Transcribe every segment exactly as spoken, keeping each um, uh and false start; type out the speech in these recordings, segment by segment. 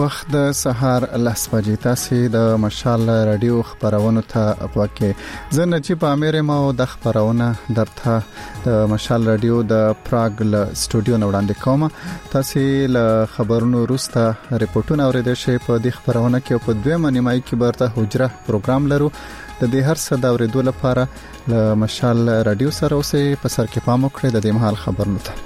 وخت د سهار لس بجې تاسو د مشال رادیو خبرونه ته پوکې زه نجیب امیر ما د خبرونه درته د مشال رادیو د پراګ ل سټوډیو نه وړاندې کوم. تاسو له خبرونو وروسته ریپورتونه اوریدل شي په دې خبرونه کې په دویمه نیمایي کې برته حجره پروګرام لرو. د دې هر څه د اوریدو لپاره له مشال رادیو سره اوسې په سر کې پام وکړئ د دې مهال خبرونه ته.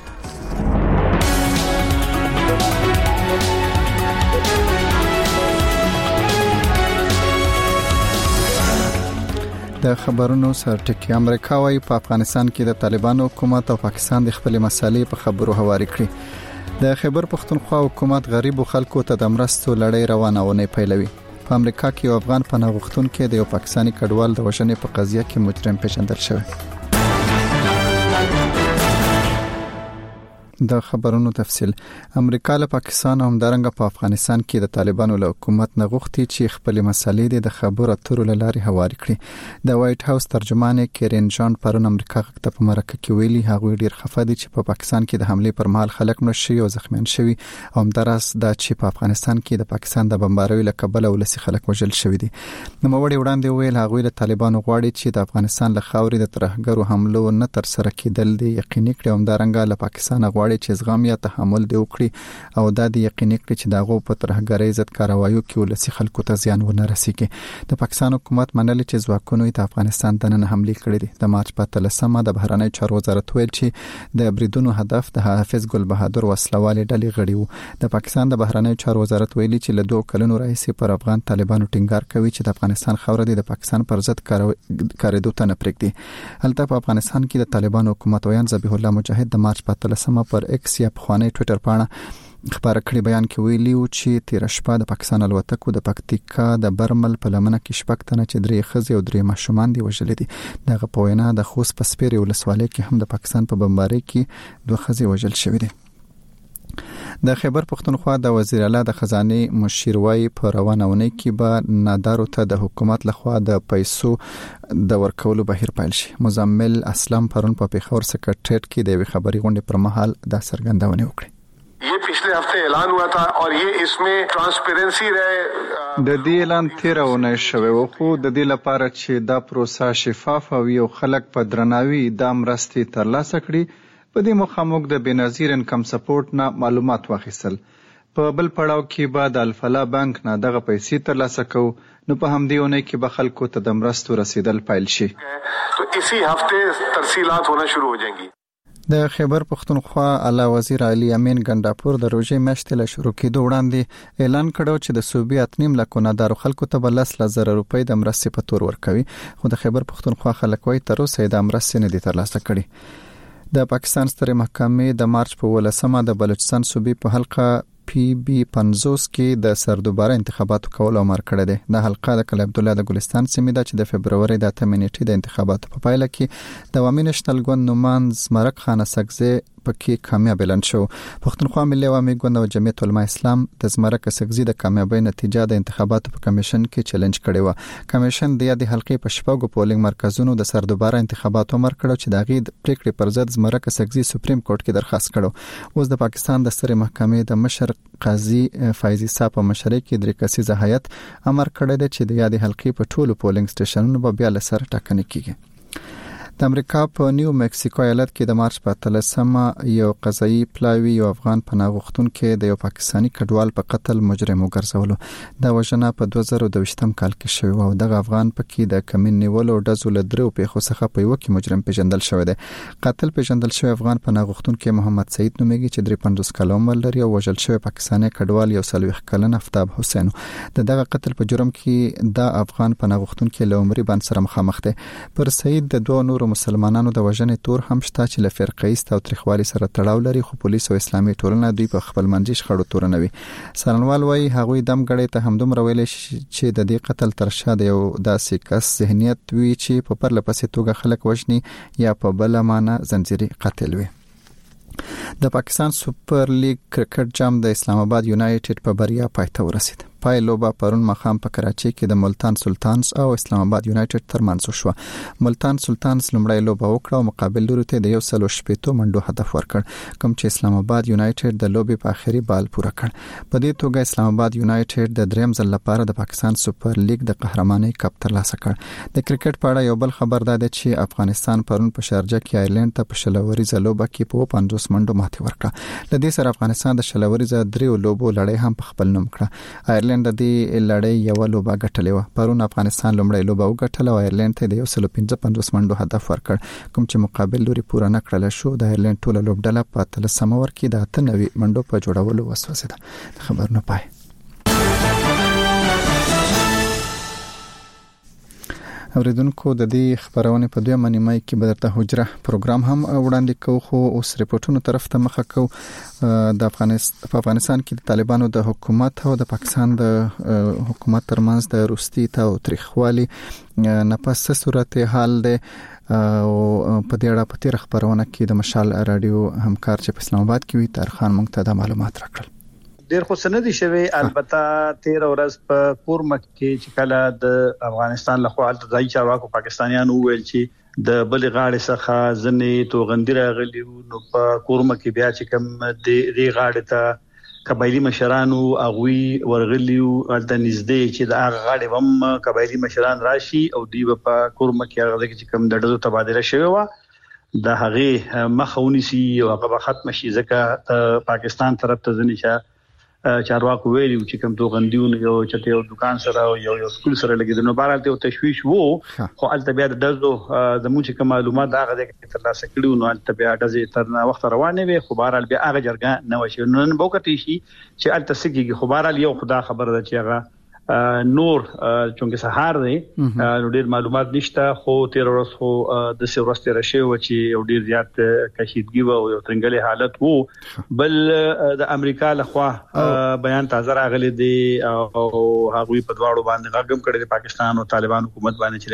د خبرونو سرټکی امریکا وايي په افغانستان کې د طالبانو حکومت او پاکستان د خپل مسالې په خبرو هواري کړي. د خیبر پختونخوا حکومت غریب خلکو ته د مرستو لړۍ روانونه پیلوي. په امریکا کې یو افغان پناه غوښتونکو د یو پاکستاني کډوال د وژنې په قضیه کې مجرم پیژندل شوی. د خبرونو تفصیل امریکا له پاکستان او همدارنګه په افغانستان کې د طالبانو له حکومت نه غوښتي چې خپل مسالې د خبرو اترو لاري هواري کړي. د وایټ هاوس ترجمان کیرین جان پرون امریکا ته په مرکه کې ویلي هغه ډیر خفه دي چې په پاکستان کې د حمله پر مهال خلک مړ شوي او زخمیان شوي او همدارس د چې په افغانستان کې د پاکستان د بمباروي له کبله ولسی خلک وژل شوي دي. نو موړي وړاندې ویل هغه له طالبانو غواړي چې د افغانستان له خاورې د ترهګرو حملو نه تر سره کېدل دي یقیني کړي. همدارنګه له پاکستان غواړي چې زغم یا تحمل دی وکړي او دا د یقیني کړي چې داغه په ترهګرۍ ضد کاروایو کې ولسی خلکو ته زیان ونه رسیږي. د پاکستان حکومت منل چې ځواکونو د افغانستان د نن حمله کړې دي. د مارچ په اتلسمه د بهرنی چارو وزارت ویل چې د بریدونو هدف د حافظ ګل بهادر وسلوالې ډلې غړي وو. د پاکستان د بهرنی چارو وزارت ویلي چې له دوه کلونو راهیسې پر افغان طالبانو ټینګار کوي چې د افغانستان خوره د پاکستان پر ضد کاریدو ته نه پرېږدي. هلته په افغانستان کې د طالبانو حکومت ویان ذبیح الله مجاهد د مارچ په اتلسمه پر ایکس یا خواني ټوئیټر باندې خبر کړی بیان کې ویلی و چې تیر شپه د پاکستان الوتکو د پکتیکا د برمل په لمنه کې شپږ تنه چې درې خزي او درې ماشومان دي وژل دي. دغه په وینا د خوست په سپیري ولسوالۍ کې هم د پاکستان په بمبارۍ کې دوه خزي وژل شوی دي. د خیبر پختونخوا د وزیر اعلی د خزانه مشیر وايي په روانونه کې به نادارو ته د حکومت لخوا د پیسو د ورکولو بهیر پیل شي. مزمل اسلام پرون په پیښور سکرټریټ کې د خبري غونډې پر مهال د سرګندونه وکړه. ये पिछले हफ्ते ऐलान हुआ था और ये इसमें ट्रांसपेरेंसी रहे. د دې اعلان تیرونه شوی او خو د دې لپاره چې دا پروسه شفاف او یو خلک په درناوي د امرستي ترلاسه کړي په دې مخامخ د بنظیر انکم سپورټ نه معلومات واخیستل. په بل پړاو کې بعد الفلا بانک نه دغه پیسې ترلاسه کو نو په همدې ونه کې به خلکو ته د مرستو رسیدل پیل شي. تو اسی هفته ترسیلات ہونا شروع ہو جائیں گی. د خیبر پختونخوا اعلی وزیر علي امین ګنداپور د روزي میاشتې له شروع کېدو وړاندې اعلان کړو چې د صوبې اتنیم لکه نادارو خلکو ته بلس لزر روپۍ د مرستې په تور ورکوي. خو د خیبر پختونخوا خلک وایي تر اوسه د مرستې نه دي ترلاسه کړي. د پاکستان ستر محکمې د مارچ په ولسمه د بلوچستان صوبې په حلقه پی بی پنځوس کې د سردوباره انتخاباتو کول امر کړی دی. د حلقه د کله عبد الله د ګلستان سیمې ده چې د فبرवरी د اتمه نیټې د انتخاباتو په پایله کې د عوامي نېشنل ګوند نومان زمرک خان سګزی پکې کامیاب اعلان شو. پښتونخوا ملي عوامي ګوند او جمعیت علماء اسلام د زمرک سګزی د کامیابی نتیجه د انتخاباتو په کمیشن کې چیلنج کړی و. کمیشن د یادې حلقې په شپږو پولینګ مرکزونو د سردوباره انتخاباتو امر کړو چې د غید پریکړې پر ضد زمرک سګزی سپریم کورټ کې درخواست کړو. اوس د پاکستان د ستر محکمې د مشر قاضي فایزي صاحب په مشرۍ کې درې کسیزه هیئت امر کړی دی چې د یادې حلقې په ټولو پولینګ سټیشنونو به بیا له سره ټاکنې کیږي. د امریکا په نیو مکسیکو ایالت کې د مارچ په اتلسمه یو قضایي پلاوی یو افغان پناه غوښتونکو د یو پاکستاني کډوال په قتل مجرم وګرځولو. د وژنه په دوه زره دوه کال کې شوی او دغه افغان پکې د کمین نیولو ډزو له درو پیښو څخه په یو کې مجرم پیژندل شوی دی. قتل پیژندل شوی افغان پناه غوښتونکو محمد سعید نومېږي چې درې پنځوس کال عمر لري او وژل شوی پاکستاني کډوال یو سلويخ کلن افتاب حسین. د دغه قتل په جرم کې د افغان پناه غوښتونکو له عمري باندې سره مخامخ دی. پر سعید د دوه نورو مسلمانانو د وژنې تور هم شته چې له فرقېست او تریخوالي سره تړاو لري. خو پولیس او اسلامي ټولنه دوی په خپل منځي شخړو تورنوي. سرنوال وايي هغوی دم غړې ته همدومره ویل چې د دې قتل تر شا د یو داسې کس ذهنیت وی چې په پرله پسې توګه خلک وژني یا په بل معنی زنجیري قتل وي. د پاکستان سوپر لیګ کرکټ جام د اسلام آباد یونایټډ په بریا پای ته ورسید. پای لوبه پرون مخام په کراچي کې د ملتان سلطانز او اسلام آباد یونایټډ ترمنځ شو. ملتان سلطانز لومړی لوبه وکړه او مقابل لوري ته د یو سل شپږ منډو هدف ورکړ، کوم چې اسلام آباد یونایټډ د لوبې په اخري بال پوره کړ. په دې توګه اسلام آباد یونایټډ د دریم ځل لپاره د پاکستان سپر لیګ د قهرمانۍ کپ ترلاسه کړ. د کرکټ په اړه یو بل خبر ده چې افغانستان پرون په شارجه کې آیرلند ته په شلوري ځلوبه کې په پنځوس منډو ماتې ورکړه. لدې سره افغانستان د شلوري ځ دریو لوبو لړۍ هم په خپل نوم کړه. آیرلند د دې لړۍ یو لوبه ګټلې و. پرون افغانستان لومړی لوبه وګټله او آیرلند ته د یو سل پنځه منډو هدف ورکړ، کوم چې مقابل لوري پوره نه کړل شو. د آیرلند ټول لوبډله په اتلسمه ور کې د اته نوي منډو په جوړولو وسوسېده. خبر نه پای. اوریدونکو د دې خبرونه په دوه منیمای کې به درته حجره پروګرام هم وړاندې کوو، خو اوس ریپورتونو طرف ته مخه کوو. د افغانستان په افغانستان کې د طالبانو د حکومت او د پاکستان د حکومت ترمنځ د روستي او تاریخوالي نه پس صورت حال ده. او په دې اړه په تیر خبرونه کې د مشال رادیو همکار چې په اسلام آباد کې وي طارخان مونږ ته د معلومات راکړل. ډیر خو سندې شوی، البته تیر ورځ په کورمک کې چې کله د افغانستان له خوا د ځای چارواکو پاکستانیانو ویل چې د بل غاړې څخه ځنې توغندي راغلي، نو په کورمک کې بیا چې کوم د دې غاړې ته قبایلی مشرانو اغوي ورغلیو د نږدې چې د هغه غاړې هم قبایلی مشران راشي او دی په کورمک کې هغه چې کوم د ډلو تبادله شوی و د هغه مخاوني سي او هغه ختم شي، ځکه پاکستان طرف ته ځنې چې چارواکو ویلي چې کوم توغندیونه یو چته یو دکان سره او یو یو سکول سره لګیدل، نو بهرحال ته تشويش وو. خو البته بیا د دزو زموږ چې کوم معلومات هغه د ترلاسه کړو، نو البته بیا د تر وخت روانه وي، خو بهرحال بیا هغه جرګه نه وشي. نو نن بوکټی شي چې البته سګي، خو بهرحال یو خدا خبر ده چې هغه نور چونګه سهار دی نو ډیر معلومات نشته، خو تیر ورځ خو د سورسته راشي و چې یو ډیر زیات کشیدګي و او یو ترنګلي حالت وو. بل د امریکا لخوا بیان تازه راغلی دی او هغه په دواړو باندې غږم کړی د پاکستان او طالبان حکومت باندې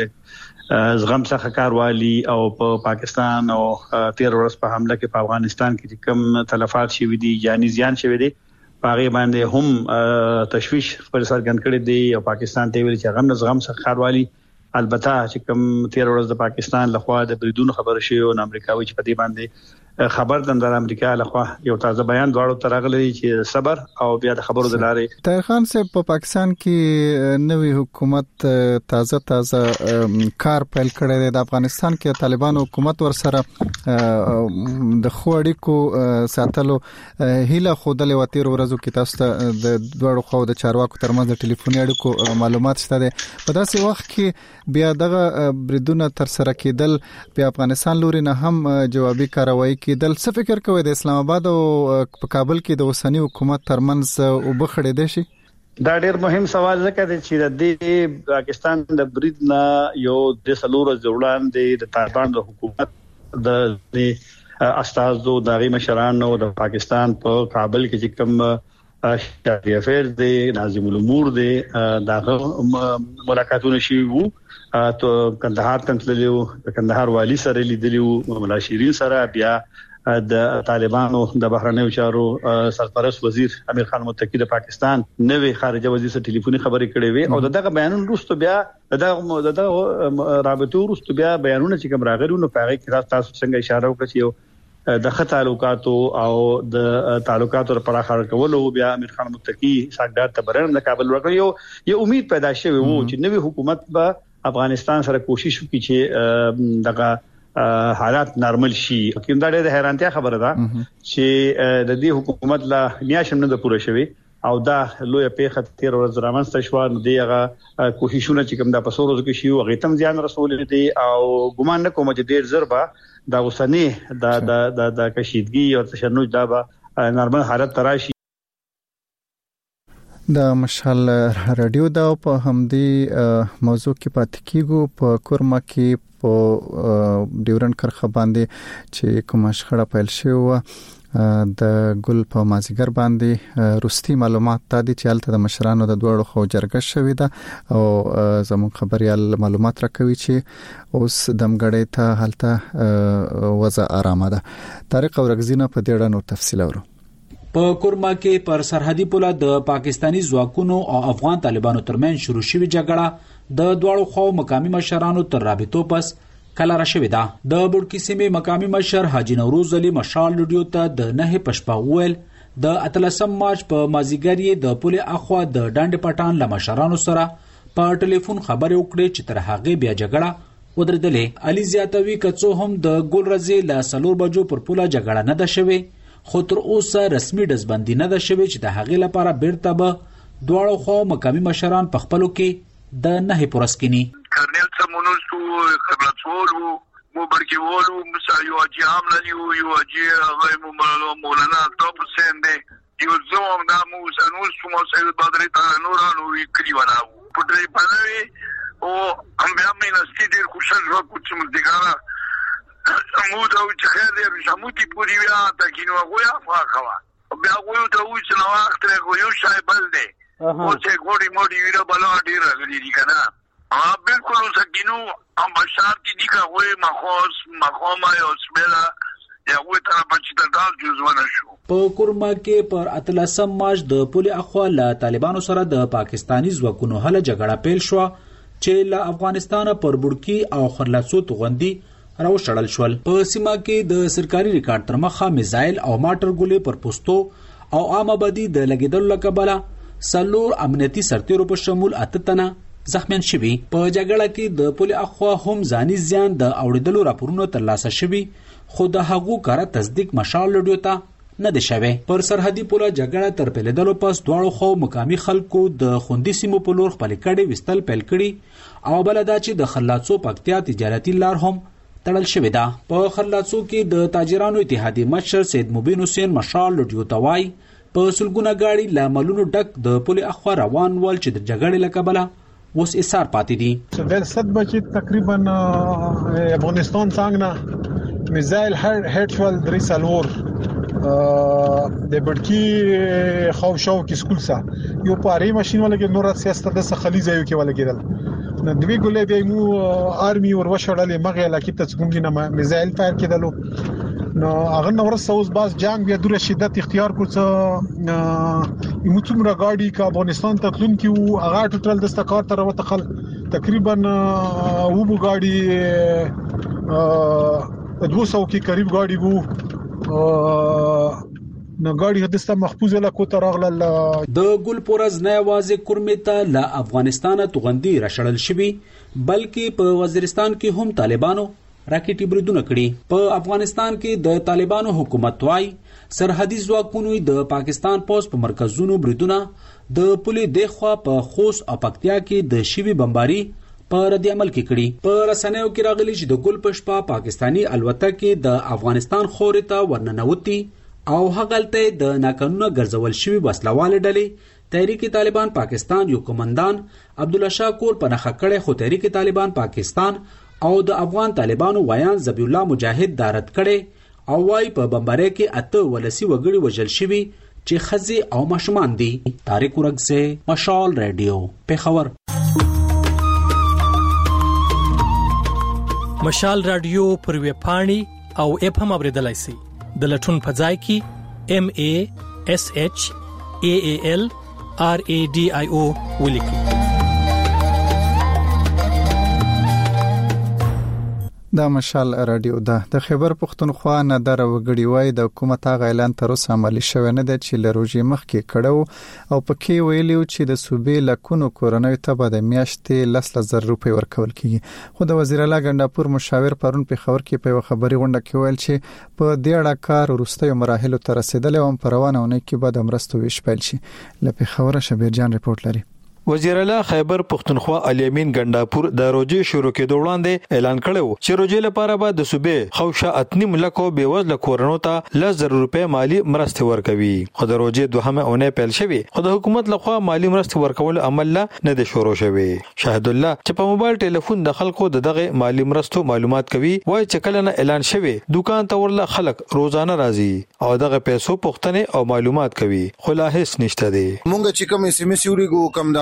چې زغم څخه کاروالي او په پاکستان او تیر ورځ په حمله کې په افغانستان کې کوم تلفات شوي دي یعنی زیان شوي دي، هغه باندې هم تشويش خپل سرګن کړی دی او پاکستان ته ویل چې غم نظام څخه خاروالي. البته چې کوم تیر ورځ د پاکستان لخوا د بریدونو خبر شي او امریکاوي چې په دې باندې خبر د امریکا لخوا یو تازه بیان دواړو ترغلي چې صبر او بیا د خبرو د لارې. طاهر خان صاحب په پاکستان کې نوې حکومت تازه تازه کار پیل کړی دی. د افغانستان کې طالبان حکومت ور سره د خو اړیکو ساتلو هیله خودلې و. تیر ورځو کې تاسو ته د دوړو خو د چارواکو ترمنځ د ټلیفوني اړیکو معلومات شته دي. په داسې وخت کې بیا دغه بریدونه تر سره کېدل په افغانستان لوري نه هم جوابي کاروایی کېدل. څه فکر کوئ د اسلام آباد او په کابل کې د اوسنی حکومت ترمنځ او بخړې دي شي؟ دا ډېر مهم سوال ځکه چې د پاکستان د برید نه یو د سلور ځوړان د طالبان د حکومت د استازو د مشرانو د پاکستان په کابل کې چې کوم شهري افیر دی ناظم الامور دی داغه ملاقاتونه شي وو ته کندهار ته تللیو، د کندهار والی سره لیدلیو، مولا شیرین سره، بیا د طالبانو د بهرنیو چارو سرپرست وزیر امیر خان متقی د پاکستان نوې خارجه وزیر سره ټلیفوني خبرې کړې وي او دغه بیانونه وروسته بیا دغه دغه رابطو وروسته بیا بیانونه چې کوم راغلي نو په هغه کې تاسو څنګه اشاره وکړه چې د خط تعلقاتو او د تعلقاتو لپاره خبر کولو بیا امیر خان متقی ساګدار ته برن د کابل ورغلی یو یو امید پیدا شوه وو چې نوې حکومت به افغانستان سره کوشش وکړي چې دغه حالات نارمل شي. کوم دا ډېر حیرانتیا خبره ده چې د دې حکومت لا میاشم نه د پوره شوی او دا لوی پیښه تیر ورځ رامنځته شو. نو دیغه کوششونه چې کوم د پسورو کې شي او غیتم ځان رسول دي او ګمان نه کوم چې ډېر ضربه دا وسنی د د د کشیدګي او تشنج دا به نارمل حالت تراشي. د مشال رادیو دا په همدې موضوع کې پاتې کیږو. په کورما کې په ډیورن کرخه باندې چې کوم شخړه پیل شوه د ګل په مازیګر باندې روستي معلومات تادي چې الته د مشرانو د دوړو خو جرګه شوې ده او زموږ خبريال معلومات راکوي چې اوس دمګړې ته حالته وضع آرامه ده. طارق اورغزینه په دې اړه نور تفصیل اورو. په کورما کې پر سرحدي پوله د پاکستانی ځواکونو او افغان طالبانو ترمن شروع شوې جګړه د دواړو خواو مقامي مشرانو تر رابطو پس کله را شوې ده. د بورډکي سیمې مقامي مشر حاجی نوروز علي مشال رادیو ته د نه پشپا ویل د اتلسم مارچ په مازیګر یې د پولې اخوا د ډانډ پټان له مشرانو سره په ټلیفون خبرې وکړې چې تر هغې بیا جګړه ودرېدلې. علي زیاتوي که څه هم د ګلرزې له څلور بجو پر پوله جګړه نه ده شوې، خو تر اوسه رسمي ډزبندي نه ده شوې چې د هغې لپاره بیرته به دواړو خواو مقامي مشران په خپلو کې د نهې پوره سکیني. کرنیل سمونوس و خبرتوال و مبرکیوال و مثلا یو حاجی حمللی و یو حاجی آقای مولانا افتاب حسین ده یو زوام دا موسنوس و سید بدری تانوران و کلی ونا و پتری پنوی و هم بیا می نستی دیر خوشش و کچھ مزدگارا مود او چخیر دیر شموتی پوری بیا تاکینو اگوی افا خوا بیا اگویو تا اوی چنواخت ره اگویو شای بل ده و چه گوڑی موڑی ویرا بلا دیر اگلی دی کنا. हाँ बिल्कुल सकीनो हम बशार की दिखा हुए मखोस मखोमा या उसमेला या वो तरह पचीस दाल जुजवाना शो. په کورما کې پر اتلسم مارچ د پولې اخوا له طالبانو سره د پاکستانی ځواکونو هله جګړه پیل شو چې له افغانستان پر بورډکي او خرلاسو توغندي راوشړل شول. په سیمه کې د سرکاري ریکارډ تر مخه میزایل او ماټر ګولې پر پوستو او عام آبادی د لګیدلو لکبله سلور امنیتي سرتیرو په شمول اته تنه زخمیان شوي. په جګړه کې د پولې اخوا هم ځاني زیان د اوریدلو راپورونو ترلاسه شوي، خو د هغو کاره تصدیق مشال رادیو ته نه دی شوی. پر سرحدي پوله جګړه تر پیلېدلو پس دواړو خواو مقامي خلکو د خوندي سیمو په لور خپلې کډې ویستل پیل کړي او بله دا چې د خرلاڅو پکتیا تجارتي لار هم تړل شوې ده. په خرلاڅو کې د تاجرانو اتحادیې مشر سید مبین حسین مشال رادیو ته وایي په سلګونه گاډي له ملونو ډک د پولې اخوا روان ول چې د جګړې له کبله اوس ایثار پاتې دي. دل صد بجې تقریبا افغانستان څنګه میزایل هډ شول درې سالور د بډکی خو شو کې سکول سره یو پاره ماشين ولګي نور سیاست د خلیزه یو کې ولګیدل نو دوی ګولې به مو آرمي ور وشړلې مغه لکه ته څنګه نه میزایل فایر کېدلو نو هغه نو ورسره اوس باز جنگ بیا دوره شدت اختیار کړ یمو څومره گاډي کا افغانستان ته تلون کې او هغه ټوټل د استکار تر وتخل تقریبا و بو گاډي دوه سوه کې قریب گاډي وو نو گاډي هدسته محفوظ لا کو ترغل د ګل پورز نه واځي کورمیتا له افغانستان توغندي راشړل شوی بلکې په وزیرستان کې هم طالبانو راکټي بریدونه کړي. په افغانستان کې د طالبانو حکومت وايي سرحدي ځواکونو د پاکستان پوس په مرکزونو بریدونه د پولې دخوا په خوست او پکتیا کې د شیوی بمباري په رد عمل کې کړي. په رسنیو کې راغلي چې د ګل پشپا پاکستانی الوتکه د افغانستان خوري ته ورننوتي او هغلته د ناقانونه ګرځول شوی وسلواله ډلې تحریک طالبان پاکستان یو کمانډان عبدالله شاکور په نخښه کړي، خو تحریک طالبان پاکستان او د افغان طالبانو ویان ذبیح الله مجاهد دارت کړي او وايي په بمبارۍ کې اته ولسی وګړي وژل شوي چې ښځې او ماشومان دي. طارق ورګزی، مشال رادیو، پیښور. مشال رادیو پر ویب پاڼې او اپ هم اوریدلای شئ. د لټون په ځای کې ام ای اس ایچ ای ای ال آر ای ډي آی او ولیکئ. دا مشال رادیو ده. د خیبر پښتونخوا نه در وګړي وای د حکومت غا اعلان تر اوسه عملی شوی نه دی چې له روزي مخ کې کړو او پکې ویلیو چې د صوبې لکونو کورنۍ ته به د میاشتې لس لزر روپۍ ورکول کیږي. خو د وزیر اعلی ګنداپور مشاور پرون په خبر کې په خبري غونډه کې ویل چې په دې اړه کار ورستیو مراحلو ته رسیدلی او په روانونه کې به د مرستو ویش پیل شي. لکه خبره شبیر جان ریپورت لري. وزیر اعلی خیبر پختونخوا علي امین ګنداپور د روزي شروع کېدو وړاندې اعلان کړو چې روزي لپاره به د صوبې خوشه اتنیم لکو بیوزله کورونو ته لزر روپے مالی مرسته ورکوي. خو د روزي دوهمه اونۍ پیل شوی خو د حکومت لخوا مالی مرسته ورکول عمل نه د شروع شوی. شاهد الله چې په موبایل ټلیفون د خلکو دغه مالی مرستو معلومات کوي وای چې کله نه اعلان شوی دکان ته ورله خلک روزانه راځي او دغه پیسو پوښتنه او معلومات کوي خو لا هیڅ نشته دی. مونږ چې کوم اس ام اس ورګو کم دغه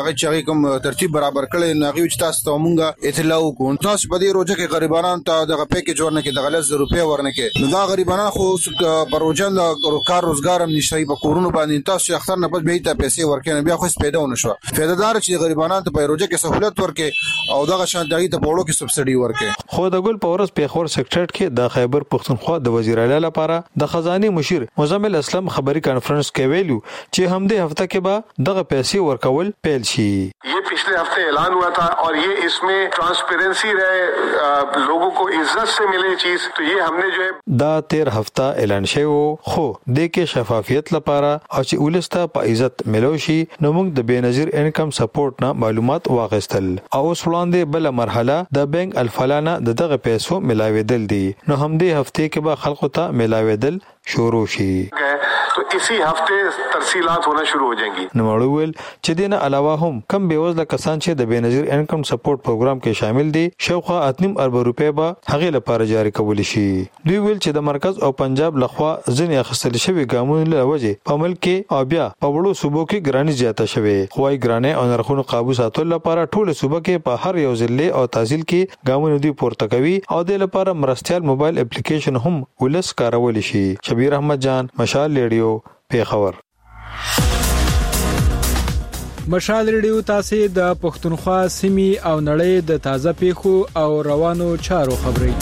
هغه چې کوم ترتیب برابر کړي نو هغه چې تاسو ته مونږه اطلاع وکړو. تاسو په دې روزه کې غریبانو ته دغه پیکیج ورنه کې د غلط روپیا ورنه کې نو دا غریبانو خو پروژه د کار روزګار هم نشي په کورونو باندې تاسو اختر نه پد به ته پیسې ورکړي بیا خو پیدا ونه شو. فایدهدار چې غریبانو ته په روزه کې سہولت ورکړي او دغه شان دغه ته بوړو کې سبسيډي ورکړي. خو د ګل پورس په خور سېکټریټ کې د خیبر پختونخوا د وزیر اعلی لپاره د خزانه مشیر مزمل اسلام خبري کانفرنس کې ویلو چې همدې هفته کې به دغه پیسې ورکول پیل شي. یہ پچھلے ہفتے اعلان ہوا تھا اور یہ اس میں ٹرانسپیرنسی رہے لوگوں کو عزت سے ملے چیز تو یہ ہم نے جو ہے دا تیر هفته اعلان شوی خو د کې شفافیت لپاره او چې ولسته په عزت ملو شي نو موږ د بنظیر انکم سپورټ نه معلومات واغستل او وړاندې بل مرحله د بانک الفلانه دغه پیسو ملاویدل دي نو همدې هفته کې به خلکو ته ملاویدل شروع شي. تو اسی هفته ترسیلات ہونا شروع ہو جائیں گی. نو وړول چې دینه علاوه هم کم بیوزله کسان چې د بنظیر انکم سپورټ پروګرام کې شامل دي شاوخوا اتنیم ارب روپے به هغه لپاره جاری کول شي. دوی ویل چې د مرکز او پنجاب لخوا ځنې اخیستل شوی ګامونه له وجه په ملک کې او بیا په وړو صوبو کې ګرانی زیاته شوی. خوای ګرانه او نرخونو قابو ساتل لپاره ټول صوبه کې په هر یو ضلع او تحصیل کې ګامونه دی پورته کوي او د لپاره مرستيال موبایل اپلیکیشن هم ولس کارول شي. شبیر احمد جان مشال ریډیو پیښور. مشال ریډیو تاسو د پښتونخوا سیمې او نړۍ د تازه پیښو او روانو چارو خبري.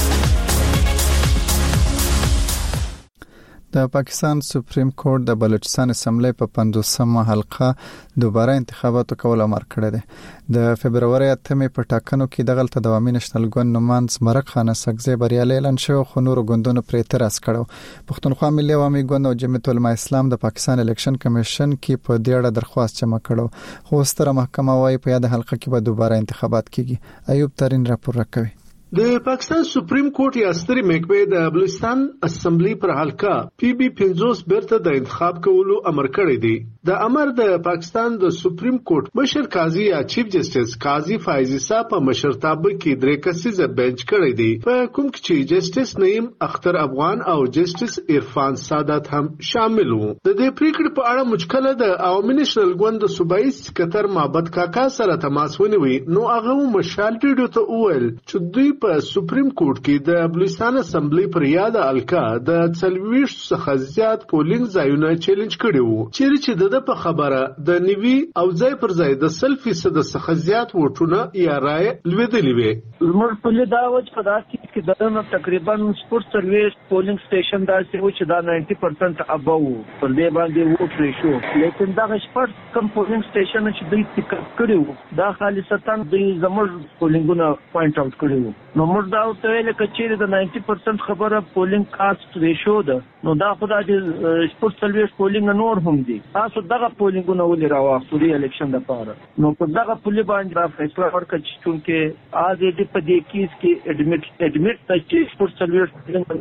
د پاکستان سپریم کورټ د بلوچستان اسمبلی په پنځوسمه حلقه دوباره انتخاباتو کول امر کړی دی. د فبرवरी اتمې په ټاکنو کې دغه ته د عوامي نېشنل ګوند نوماند مرک خانه سګزی بریالي اعلان شو خو نور ګوندونو پر اعتراض کړو. پښتونخوا ملي عوامي ګوند او جمعیت العلماء اسلام د پاکستان الیکشن کمیشن کې په دې اړه درخواست جمع کړو خو ستره محکمه وايي په یاد حلقه کې به دوباره انتخابات کیږي. ایوب ترين راپور راکوي. د پاکستان سپریم کورټ یا ستري محکمې د بلوچستان اسمبلی پر حلقه پی بی پنځوس بیرته د انتخاب کولو امر کړی دی. د امر د پاکستان د سپریم کورټ مشر قاضي یا چیف جسټس قاضي فایز عیسی په مشرتابه کې درې کسیزه بنچ کړی دی په کوم کې چې جسټس نعیم اختر افغان او جسټس عرفان سادات هم شامل وو. د دې پریکړې په اړه مشکله د عوامي نېشنل ګوند د صوبایي سکتر محمد کاکا سره تماس ونیوي نو هغه مشال ریډیو ته وویل چې دوی په سپریم کورټ کې د بلوچستان اسمبلی پر یاد الکا د څلويښت څخه زیات پولینګ ځایونه چیلنج کړي وو چیرې چې د په خبره د نیوي او ځای پر ځای د سل فیصد څخه زیات ووټونه یا رائے لویدلې وي. موږ په دې داوج په داسې کې دغه تقریبا سپورت سرویس پولینګ سټیشن داسې و چې دا نوي پرسنټ ابو پر دې باندې ووټ ریشو لیکن دا شپږ کم پولینګ سټیشن چې دوی ټیکټ کړو دا خالصتا دوی زموږ پولینګونه پوینټ اوټ کړو. نو موږ دا ویل کچېره د نوي پرسنټ خبره پولینګ کاست ریشو ده نو دا خدای دې سپورت سرویس پولینګ نور هم دي تاسو دغه پولینګونه ولې راوښتو د الیکشن لپاره نو په دغه پولي باندې را فیصله وکړه چې چونکه از دې په دې کیس کې اډمیټ اډمیټ چې سپورت سرویس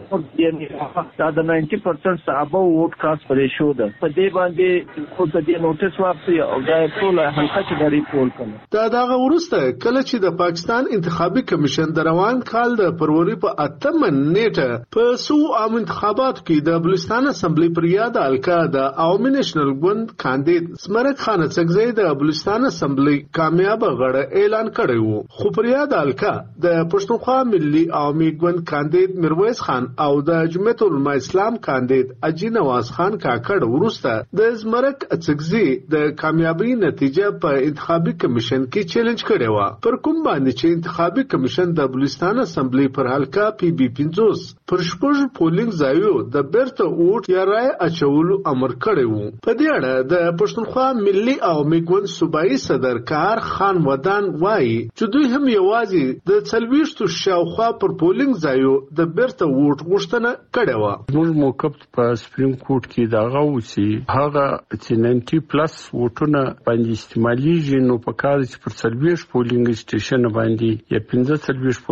پولینګ دا د نوي پرسنټ ابو ووټ کاست ریشو ده په دې باندې خو د دې نوټس واپسی او دا ټول حلقه چې د ریپورت کړه. دا دغه ورسته کله چې د پاکستان انتخابي کمیشن د روان کال د فروری په اتمه نیټه په سو عام انتخاباتو کې د بلوچستان اسمبلی پر یاد الکا د عوامي نېشنل ګوند کاندید سمرک خان سګزی د بلوچستان اسمبلی کامیاب غړی اعلان کړی وو خو پر یاد الکا د پښتونخوا ملي عوامي ګوند کاندید میرویس خان او د جمعیت العلماء اسلام کاندید اجي نواز خان کاکړ ورسته د سمرک سګزی د کامیابی نتیجه په انتخابي کمیشن کې چیلنج کړی و پر کوم باندې چې انتخابي کمیشن د بلوچستان اسمبلی پر حلقه پی بی پنځوس پر شپږ پولینګ ځایو د بیرته ووټ یا رائے اچولو امر کړی وو. په دې اړه د پښتونخوا ملي عوامي ګوند صوبایي صدر کار خان ودان وایي چې دوی هم یوازې د څلويښت شاوخوا پر پولینګ ځایو د بیرته ووټ غوښتنه کړې و. موږ موقف په سپریم کورټ کې دا غوسی هغه چې ننټي پلس ووټونه باندې استعماليږي نو په کار چې پر څلويښت پولینګ سټیشن باندې یا پنځه څلويښت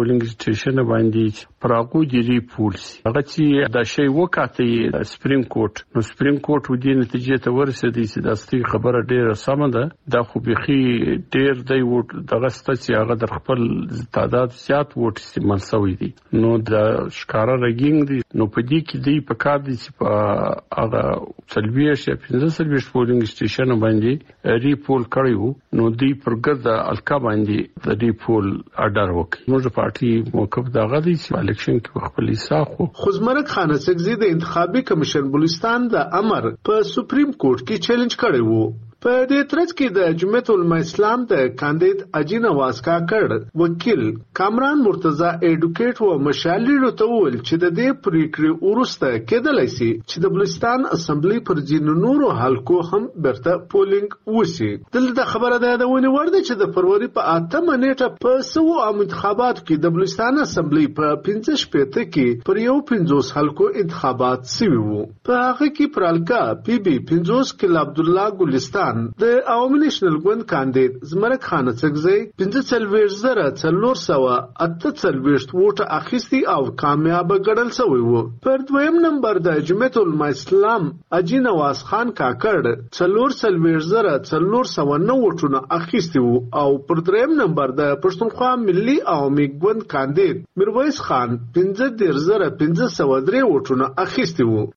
پولینګ سټیشن باندې پراغو جری پولس هغه چې دا شی وکړي سپریم کورټ نو سپریم کورټ ودی نتیجې ته ورسېدي چې دا ستې خبره ډیره سمه ده دا خو بيخي ډیر دی وټ دغه ستاسو هغه در خپل تعداد زیات وټ استعمال شوی دي نو دا ښکارا رګینګ دي نو په دې کې دی په کار دي چې په هغه سلویش یا پنځه سلویش پولینګ سټیشن باندې ریپول کړیو نو دی پرګد الکا باندې د ریپول اډر وکړي موږ پارټي موقف دغه دي چې الیکشن کې خپل حساب خو خزمرک خانه سګزی د انتخابي کمیشن بلوچستان د امر په سپریم کورټ کې چیلنج کړی وو په دې ترڅ کې د جمعیت العلماء اسلام د کاندید اجي نواز کاکړ وکیل کامران مرتضی ایډوکیټ و مشالې ته وویل چې د دې پریکړې ورسته کېدلای شي چې د بلوچستان اسمبلی پر ځینو نورو حلقو هم برته پولینګ وشي دلته خبره ده د ونی ورده چې د فروری په اتمه نیټه په سو عام انتخاباتو کې د بلوچستان اسمبلی په پنځه شپږ کې پر یو پنځوس حلقو انتخابات شوي وو په هغه کې پرالکا پی بي پنځوس کې عبد الله ګلستان د عوامي نېشنل ګوند کاندید زمرک خانه سګزی پنځه څلوېښت زره څلور سوه اته څلوېښت ووټه اخیستي او کامیابه ګڼل شوی و پر دویم نمبر د جمعیت العلماء اسلام اجي نواز خان کاکړ څلور څلوېښت زره څلور سوه نه ووټونه اخیستي وو او پر دریم نمبر د پښتونخوا ملي عوامي ګوند کاندید میرویس خان پنځه دېرش زره پنځه سوه درې ووټونه اخیستي وو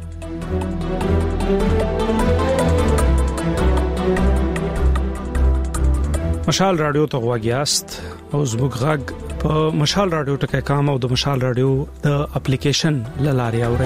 مشال رادیو ته غواګیاست او زموږ غږ په مشال رادیو ټکي کام او د مشال رادیو د اپلیکیشن لاري اوري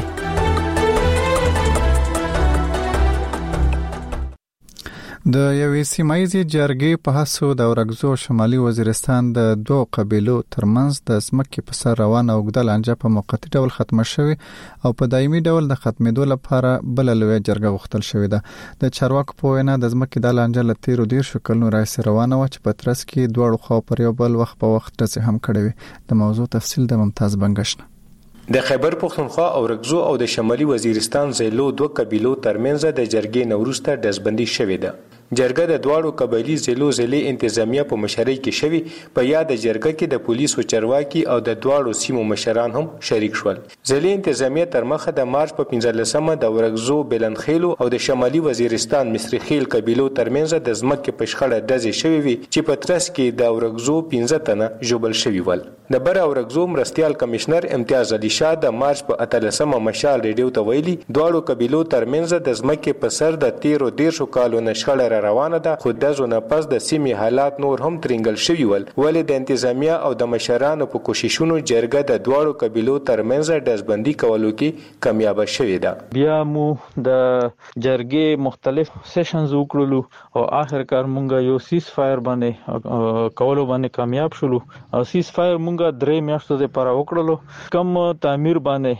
د یوې سیمایي جرګې په هڅو د اورګزو شمالي وزیرستان د دوه قبيلو ترمنځ د ځمکې په سر روانه اوږده لانجه په موقتی ډول ختمه شوې او په دایمي ډول د ختمېدو لپاره بل لوی جرګه غوښتل شوې ده د چارواکو په وینا د ځمکې د لانجه لتیرو ډیر شکلونو راځي روانه و چې په ترڅ کې دوه خو پر یو بل وخت په وخت ډزې هم کړې وي د موضوع تفصیل د ممتاز بنگشنه د خیبر پختونخوا او رګزو او د شمالي وزیرستان زیلو دوه قبيلو ترمنځ د جرګې نوروسته دزبندي شوې ده جرګه د دواړو قبایلی ضلعو ضلعي انتظامیه په مشرۍ کې شوی په یاد جرګه کې د پولیسو چارواکي او د دواړو سیمو مشران هم شریک شول ضلعي انتظامیه تر مخه د مارچ په پنځلسمه د ورغزو بلندخیلو او د شمالي وزیرستان مصریخیل قبیلو ترمنځ د ځمکې په شخړه ډزې شوې وي چې په ترڅ کې د ورغزو پنځه تنه ژوبل شوي ول د بر ورغزو مرستيال کمشنر امتیاز علي شاه د مارچ په اتلسمه مشال ریډیو ته ویلي دواړو قبیلو ترمنځ د ځمکې په سر د تیرو دیرشو کالو نشخړه روانه ده خو د زونه پس د سیمې حالات نور هم ترنګل شوي ول ولې د انتظامیه او د مشرانو په کوششونو جرګه د دواړو قبیلو ترمنځ دزبندي کولو کې کامیاب شوې ده بیا مو د جرګې مختلف سیشنز وکړلو او اخر کار مونږه یو سیس فایر باندې کولو باندې کامیاب شولو او سیس فایر مونږه درې میاشتو لپاره وکړلو کم تعمیر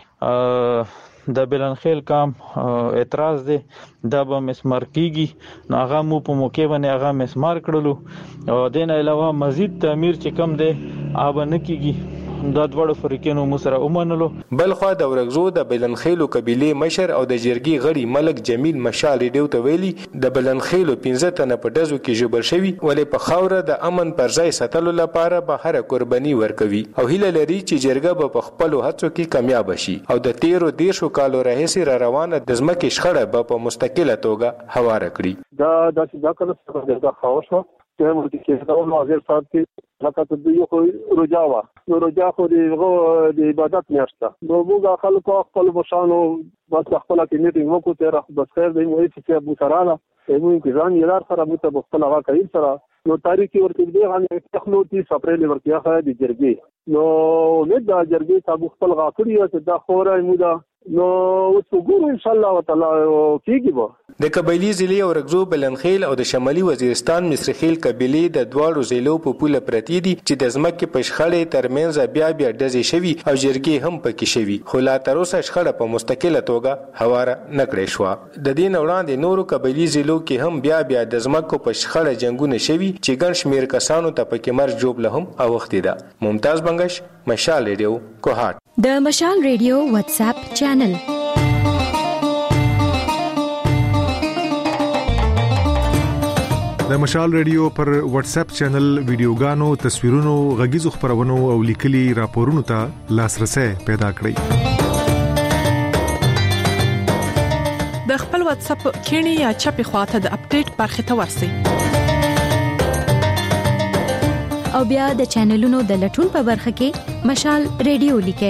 باندې د بلنخیل کام اعتراض دی دا به مسمار کیږي نو هغه مو په موقع باندې هغه مسمار کړلو او دین علاوه مزید تعمیر چې کم دی هغه نه کیږي دا دوړو فریقینو مو سره ومنلو بل خو د ورغزو د بلنخیلو قبيله مشر او د جرګي غړي ملک جمیل مشال ډیو ته ویلي د بلنخیلو پنځه تنه په دزو کې جوړ شوی ولې په خوره د امن پر ځای ستلو لپاره به هر قرباني ورکوي او هیله لري چې جرګه به په خپل هڅو کې کامیاب شي او د تیرو دیشو کالو راهیسي را روانه د ځمکې شخړه به په مستقله توګه هواره کړي دا د ځکه کله د خاوشو چې موږ کې دا نو حاضر صاحب لکه د یو خو رجاوا نو رجا خو د عبادت میاشته نو موږ خلکو خپل بشانو بس خپل کې میټینګ وکړو تر بس خیر دی مو چې ابو سراله موږ کې ځان یې سره مو ته خپل هغه کوي سره نو تاریخي ورته دی غانې تخنو تیس اپریل ورته خا د جرګي نو نه د جرګي صاحب خپل غاکړی چې دا خورای مو دا نو وڅګورو ان شاء الله تعالی کیږي به د قبایلی ضلع او رګزو بلنخیل او د شمالي وزیرستان مصریخیل قبیله د دواړو ضلعو په پوله پرتی دي چې د ځمکې په شخړې ترمنځ بیا بیا ډزې شوي او جرګې هم پکې شوي خو لا تر اوسه شخړه په مستقله توګه هواره نکړې شو د دې وړاندې نورو قبایلی ضلعو کې هم بیا بیا د ځمکو په شخړه جنگونه شوي چې ګڼ شمیر کسانو ته پکې مرګ جوړ لهم اوختي ده ممتاز بنگش مشال ریډیو کوهات د مشال ریډیو واتس اپ چینل د مشال ریډیو پر واتس اپ چینل ویډیوګانو، تصویرونو، غږیزو خبرونو او لیکلي راپورونو ته لاسرسي پیدا کړئ. د خپل واتس اپ کینی یا چپی خواته د اپډیټ برخه ته ورسی او بیا د چینلونو د لټون په برخه کې مشال ریډیو لیکه.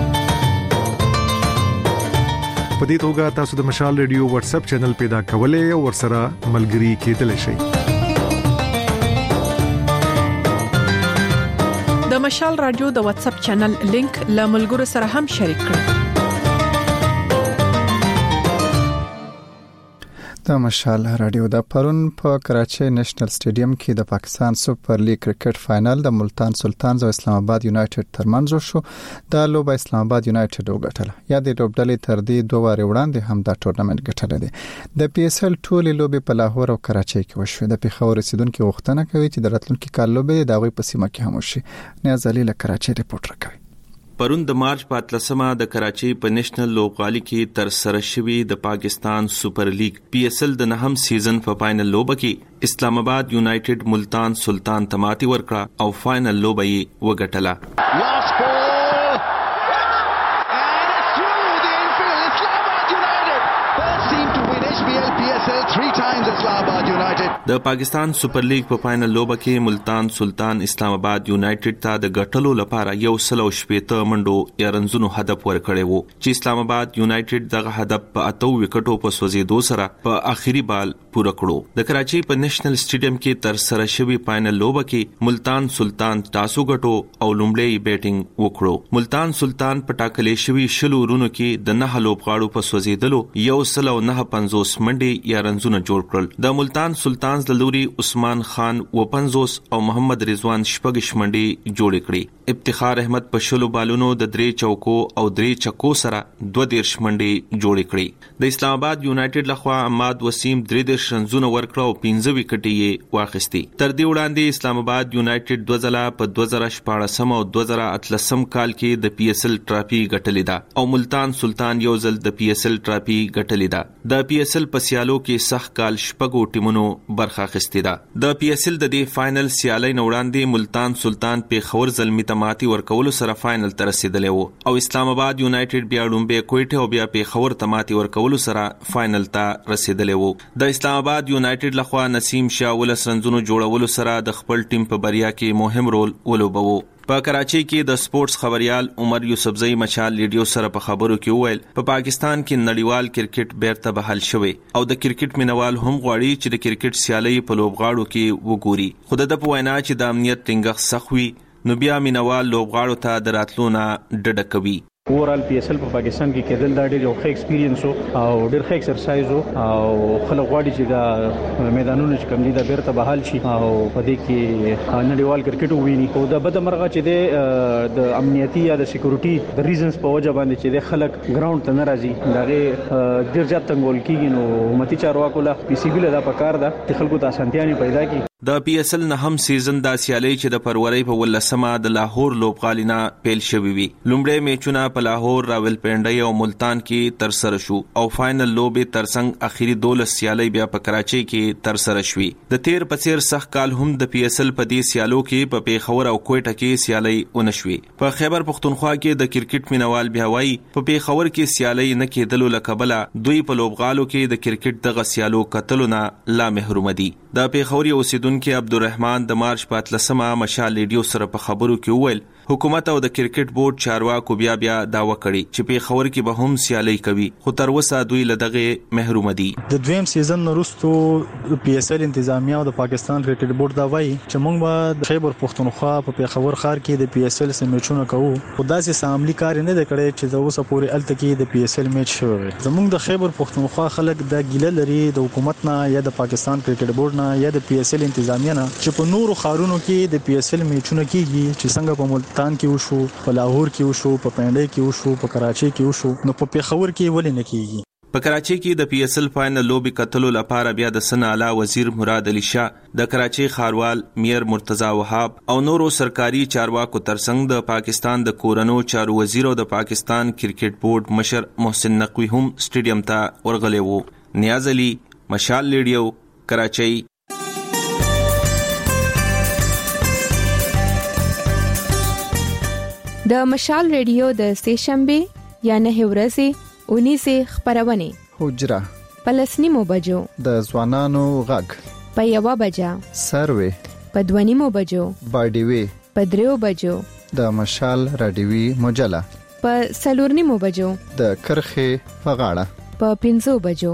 په دې توګه تاسو د مشال ریډیو واتس اپ چینل پیدا کولای او ورسره ملګري کېدلی شئ. د مشال رادیو د واتس اپ چینل لینک له ملګرو سره هم شریک کړئ. د مشال رادیو د پرون په کراچي نېشنل سټیډیم کې د پاکستان سپر لیګ کرکټ فائنل د ملتان سلطانز او اسلام آباد یونایټډ ترمنځ شو. د لوبه اسلام آباد یونایټډ وګټله. یا د لوبډلې تر دې دوه واره وړاندې هم دا ټورنمنت ګټل دي. د پی اس ال ټولې لوبې په لاهور او کراچي کې وشوه. د پیښور رسیدونکو غوښتنه کوي چې د راتلونکي کال لوبې د هغوی په سیمه کې هم وشي. نیاز علي له کراچي رپورټ راکوي. پرون د مارچ په اتلسمه د کراچي په نېشنل لوبغالي کې تر سره شوی د پاکستان سپر لیګ پی اس ال د نهم سیزن په فائنل لوبه کې اسلام آباد یونایټډ ملتان سلطان تماتی ورکړه او فائنل لوبه یې وګټله. د پاکستان سپر لیګ په فائنل لوبه کې ملتان سلطان اسلام آباد یونایټډ ته د ګټلو لپاره یو سل او شپږ منډو یا رنزونو هدف ورکړی وو چې اسلام آباد یونایټډ دغه هدف په اتو وکټو په سوځېدو سره په آخري بال پوره کړو. د کراچي په نېشنل سټیډیم کې تر سره شوی فائنل لوبه کې ملتان سلطان تاسو ګټو او لومړی بیټینګ وکړو. ملتان سلطان په ټاکلې شوی شلو ورونو کې د نه لوبغاړو په سوځېدلو یو سل او نه پنځوس منډې یا رنزونه جوړ کړل. د ملتان سلطان د لوري عثمان خان و پنځوس او محمد رضوان شپږ شمنډي جوړ کړي. افتخار احمد په شلو بالونو د درې چوکو او درې چکو سره دوه دیرش منډي جوړ کړي. د اسلام آباد یونایټډ لخوا احمد وسیم درې دیرش رنزونه ورکړه او پنځه وکټې یې واخیستي. تر دې وړاندې اسلام آباد یونایټډ دوه ځله په دوه زره شپږ او دوه زره اتلسم کال کې د پی اس ال ټرافي ګټلې ده او ملتان سلطان یو ځل د پی اس ال ټرافي ګټلې ده. د پی اس ال په سیالو کې سخت کال شپږو ټیمونو برخه اخیستې ده. د پی اس ال د دې فائنل سیالۍ نه وړاندې ملتان سلطان پیښور زلمی تماتی ورکولو سره فائنل ته رسیدلی وو او اسلام آباد یونایټډ بیا لومبه کوټه او بیا پیښور تماتی ورکولو سره فائنل ته رسیدلی وو. د اسلام آباد یونایټډ لخوا نسیم شاه ولس رنزونو جوړولو سره د خپل ټیم په بریا کې مهم رول ولوباوه. په کراچي کې د سپورتس خبريال عمر یوسفزئی مشال ریډیو سره په خبرو کې وویل په پا پاکستان کې نړیوال کرکټ بیرته بحال شوی او د کرکټ مینوال هم غواړي چې د کرکټ سیالۍ په لوبغاړو کې وګوري. خو د په وینا چې د امنیت ټینګښت سخوي نو بیا مینوال لوبغاړو ته د راتلو نه ډډه کوي. اورال پی اس ال په پاکستان کې کېدل دا ډېر یو ښه ایکسپیرینس او ډېر ښه ایکسرسایز او خلک غواړي چې دا میدانونو چې کوم دي دا بیرته بحال شي او په دې کې نړیوال کرکټ وویني. او دا بده مرغه چې د امنیتي یا د سکیورټي د ریزنز په وجه باندې چې د خلک ګراوند ته نه راځي دغه ډېر زیات تنګول کیږي. نو حکومتي چارواکو له پی سی بي له دا پکار ده چې خلکو ته اسانتیاں پیدا کړي. د پی اس ال نه هم سیزن دا سیالي چې د فروری په ولسمه د لاهور لوبغالینا پیل شوی وي. لومړی میچونه په لاهور، راولپنډي او ملتان کې تر سره شو او فائنل لوبې ترڅنګ اخیری دولس سیالي بیا په کراچي کې تر سره شوې. د تیر پڅیر سخت کال هم د پی اس ال په دې سیالو کې په پیښور او کوټه کې سیالي ونشوي. په خیبر پختونخوا کې د کرکټ مینوال بیا وایي په پیښور کې سیالي نه کېدلو لکبله دوی په لوبغالو کې د کرکټ دغه سیالو کتلو نه لا محروم دي. د پیښوري اوسیدونکو عبدالرحمن د مارچ په اتلسمه مشال ریډیو سره په خبرو کې وویل حکومت او د کرکټ بورډ چارواکو بیا بیا داوا کړي چې پیښور کې به هم سیالي کوي خو تر اوسه دوی له دغه محروم دي. د دویم سیزن وروسته پی اس ال انتظامیه او د پاکستان کرکټ بورډ دا وایي چې موږ به د خیبر پختونخوا په پیښور ښار کې د پی اس ال سره میچونه کوو. خو داسې ساملی کار نه دی کړی چې د اوسه پورې الته کې د پی اس ال میچ شوی. زموږ د خیبر پختونخوا خلک د ګیله لري د حکومت نه یا د پاکستان کرکټ بورډ نه یا د پی اس ال انتظامیه نه چې په نورو ښارونو کې د پی اس ال میچونه کیږي چې څنګه په ملتان کې وشو، په لاهور کې وشو، په پنډۍ کې وشو، په کراچۍ کې وشو، نو په پیښور کې ولې نه کیږي. په کراچۍ کې د پی اس ال فائنل لوبي کتلو لپاره بیا د سنا اعلی وزیر مراد علي شاه، د کراچۍ خاروال میر مرتضی وهاب او نورو سرکاري چارواکو ترڅنګ د پاکستان د کورونو چارو وزیر او د پاکستان کرکټ بورډ مشر محسن نقوی هم سټیډیم ته ورغلي وو. نیاز علي، مشال ریډیو، کراچۍ. د مشال ریډیو د سهشنبه یا نه ورځې اونیسه خبرونه حجره پلسنیمو بجو د ځوانانو غږ په یو بجا سروي په دوانیمو بجو باډیوي په دریو بجو د مشال رادیوي مجله په سلورنیمو بجو د کرخه په غاړه په پنځو بجو.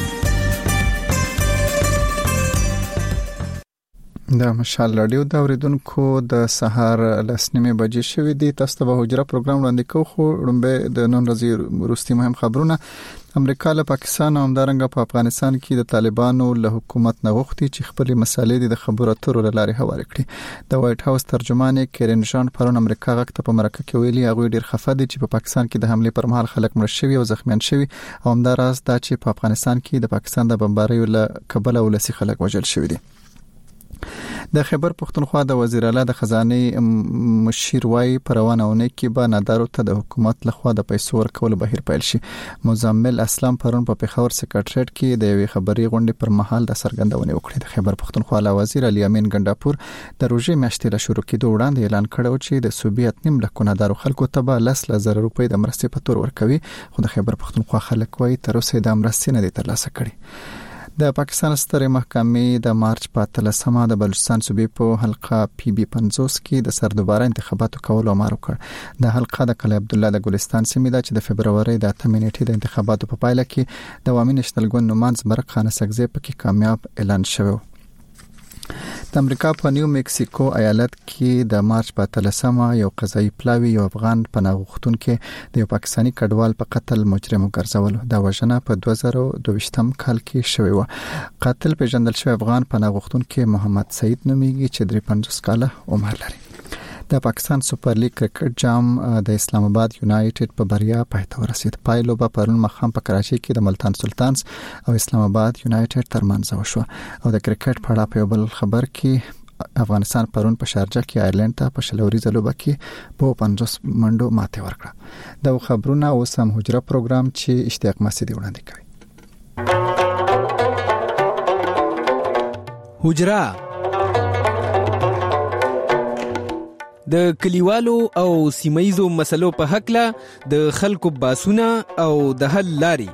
د مشال رادیو د اوریدونکو د سهار لسنیمه بجې شوې دي. تاسو ته حجره پروګرام وړاندې کوو. خو لومبه د نن ورځې وروستي مهم خبرونه. امریکا له پاکستان او همدارنګه په افغانستان کې د طالبانو له حکومت نه غوښتي چې خپل مسالې د خبرو اترو لارې هواري کړي. د وایټ هاوس ترجمان کیرن جان پرون امریکا غږ ته په مرکه کې ویلي هغه ډیر خفه دي چې په پاکستان کې د حمله پر مهال خلک مړ شوي او زخمیان شوي او همداراز دا چې په افغانستان کې د پاکستان د بمباریو له کبله ولسی خلک وژل شوي دي. د خیبر پختونخوا د وزیر اعلی د خزانه مشیر وای پروانهونه کې به نادارو ته د حکومت لخوا د پیسو ورکول بهیر پیل شي. مزمل اسلام پرون په پیښور سکرټریټ کې د یوې خبري غونډې پر مهال د سرګندونې وکړې. د خیبر پختونخوا له وزیر علي امین ګنداپور د روزي میاشتې له شروع کېدو وړاندې اعلان کړو چې د صوبې اتنیم لکونه دارو خلکو ته به لس لزر روپۍ د مرستې په تور ورکوي. خو د خیبر پختونخوا خلک وای تر اوسه د مرستې نه دي ترلاسه کړي. د پاکستان سترې محکمې د مارچ په اتلسمه د بلوچستان صوبې په حلقه پی بي پنځوس کې د سر دوباره انتخاباتو کولو امر وکړ. د حلقه د کلی عبد الله د ګلستان سیمې ده چې د فبرवरी د اتمې نیټې د انتخاباتو په پایله کې د عوامي نېشنل ګوند نوماند برق خان سګزی په کې کامیاب اعلان شوی. د امریکا په نیو میکسیکو ایالت کې د مارچ په اتلسمه یو قضایي پلاوی یو افغان پناه غوښتونکو د یو پاکستانی کډوال په قتل مجرم وګرځول. دا وژنه په دوه زره دوه کال کې شوې و. قاتل پیژندل شوی افغان پناه غوښتونکو محمد سعید نومیږي چې درې پنځوس کاله عمر لري. د پاکستان سپر لیګ کرکټ جام د اسلام آباد یونایټډ په بریا پای ته ورسید. پایلو به پرون مخام په کراچۍ کې د ملتان سلطانز او اسلام آباد یونایټډ ترمنځ وشو. او د کرکټ په اړه په بل خبر کې افغانستان پرون په شارجه کې آیرلند ته په شلوري ځلوبه کې په پنځوس منډو ماته ورکړه. د خبرونه اوس هم حجره پروګرام چې اشتیاق مسعودي وړاندې کوي. حجره د کلیوالو او سیمایزو مسلو په حق له د خلکو باسونه او د حل لاري.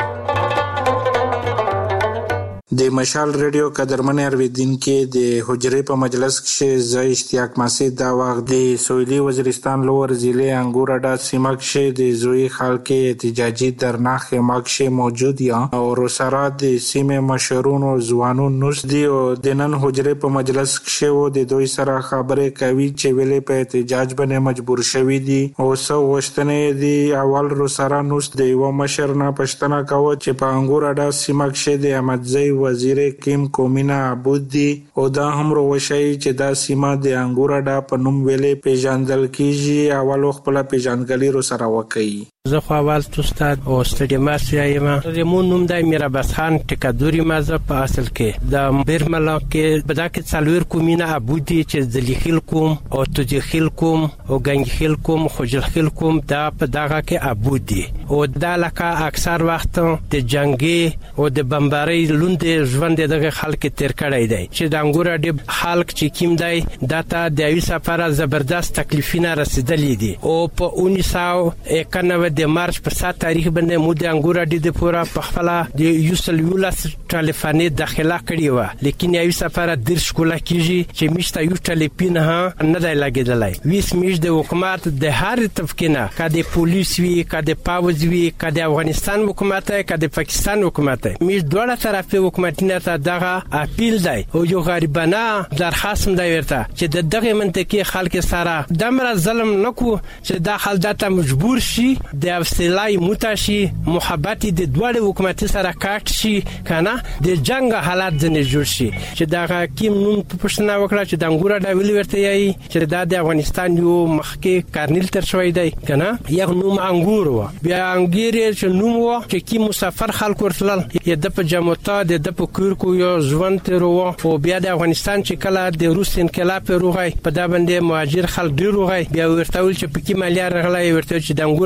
د مشال ریډیو قدرمن اوریدونکو د حجره په مجلس کې زه اشتیاق مسعود دا وخت د سویلي وزیرستان لور ضلع انګور اډا سیمه کې د زوی خلک احتجاجي درناخ ماکشه موجود یا او سره د سیمه مشرونو ځوانون نوس دی او د نن حجره په مجلس کې و د دوی سره خبرې کوي چې ویلې په احتجاج باندې مجبور شوی دي او سو وشتنه دی اول رو سره نوس دی و مشر نه پښتنه کاوه چې په انګور اډا سیمه کې د احمدزی وزیر کیم کومینا عبود دی او دا هم روشي چې دا سیمه د انګور اډا په نوم ویلې پیژندل کیږي. اول خپل پیژندګلي رو سره وکړي. زه خو اول استاد او استاد ماسیا یم. زمون نوم د میرابس خان ټکادوري مازه په اصل کې د بیرملا کې بدا کې څلور کومینا عبودي چې ذلیخیل کوم او تجخیل کوم او غنګخیل کوم خوجخیل کوم دا په دغه کې عبودي او دا لکه اکثر وخت د جنگي او د بمباري لوند ژوند دغه خلک تیر کړی دی چې د انګور د خلک چې کیم دی داته د ایو سفر زبردست تکلیفونه رسیدلې دي او په انیس سو اکانوي د مارچ په سات تاریخ باندې مو د انګور د پورا په خپل د یوسل یولاس ټلیفوني داخله کړی و لیکن ایو سفر د شکولا کیږي چې مشته یو ټلیفون ها نه دی لګیدلای. ویس میش د حکومت د هر طبقه کده پولیس وی کده پاوز وی کده افغانستان حکومت کده پاکستان حکومت میش دوه طرفه حکومتونه ته دغه اپیل دی او یو غریبانه درخواست دی ورته چې د دغه منطقي خلک سره دمر ظلم نکو چې د حالت مجبور شي د افسلای متشي محبت د دوه حکومت سره کاټ شي کنه د جنگ حالات ځنه جوړ شي چې دا کیم نوم پښتنه وکړه چې د انګور د ویل ورته یي چې د افغانستان یو مخکې کارنیل تر شوی دی کنه یو نوم انګور و بیا انګیر چې نوم و چې کی مسافر خلک ورتل ی د په جمعتا د په کور کو یو ژوند تر و او بیا د افغانستان چې کله د روس انقلاب روغی په دا باندې مهاجر خلک ډیر روغی بیا ورته ول چې پکې مالیه رغلای ورته چې د انګور د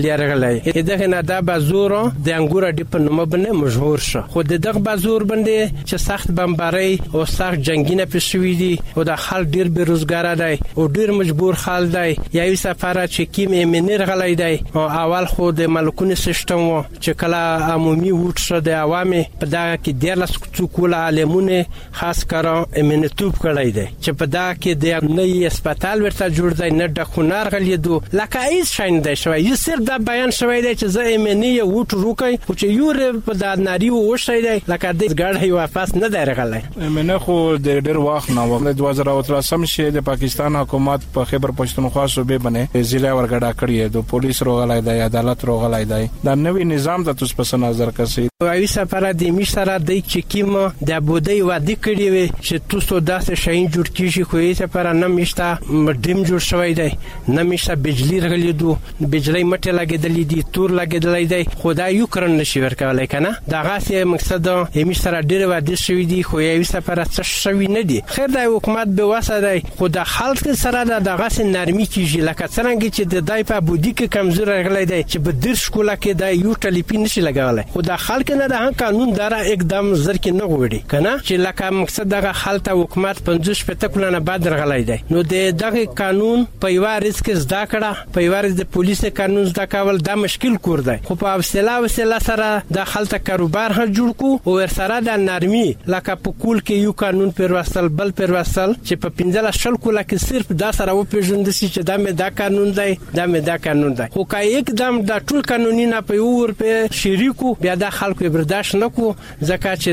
دی راغلی دغه نه دا بازور د انګور ډیپ نوم باندې مشهور شو خو دغه بازور باندې چې سخت بمباری او سخت جنگینه پېښوي دي او د خلک ډیر بیروزګار دی او ډیر مجبور خال دی یوه سفاره چې کیم امنیر غلای دی او اول خو د ملکونو سیستم چې کله عمومي ووټ شو د عوامي په دا کې ډیر لاس څوکول عالمونه خاص کار امنیتوب کړی دی چې په دا کې د نوې هسپتال ورته جوړ دی نه د خونار غلیدو لکه هیڅ شي نه دی شوی یو صرف دا بیان شوی دی چې زه امنی ووټ روکای او چې یو په دا ناری وشي دی لکه د ګړې واپس نه دی راغلی امنه خو د ډیر وخت نه و د دوه زره اتلسم شې د پاکستان حکومت په خیبر پښتونخوا صوبې باندې ضلع ورګډا کړی د پولیس روغلای دی عدالت روغلای دی دا نوې نظام ته تاسو په نظر کړئ او ایسا پر د مشره د چکیم د بودی وادي کړی وي چې تاسو داسې شاین جوړ کیږي خو ایسا پر نه مشته ډیم جوړ شوی دی نه مشته بجلی رغلیدو بجلی مټه لګیدلې دي تور لګیدلې دی خدای یو کرن نشي ورکولای کنه دا غاسه مقصد مشره ډیر وادي شوی دی خو ایسا پر څه شوی نه دی خیر د حکومت به واسه دی خو د خلک سره د غاسه نرمي کیږي لکه څنګه چې د دای په بودی کې کمزور رغلی دی چې په در شکولا کې د یو ټلیپی نشي لګولای خو د خلک نه د قانون دارا एकदम زر کې نه غوړي کنه چې لکه مقصد دغه حالت حکومت پنځوس پته کلونه بعد رغلی دی نو د دغه قانون په یو ریسک زده کړه په یو د پولیس قانون زده کول دا مشکل کور دی خو په حوصله حوصله سره د حالت کاروبار هم جوړ کو او ور سره د نرمي لکه په کول کې یو قانون پر وصل بل پر وصل چې په پنځله شل کوله کې صرف دا سره و پیژند سي چې دا مې دا قانون دی دا مې دا قانون دی خو کای एकदम د ټول قانوني نه په ور په شریکو بیا د خلکو برداشت نکو ځکه چې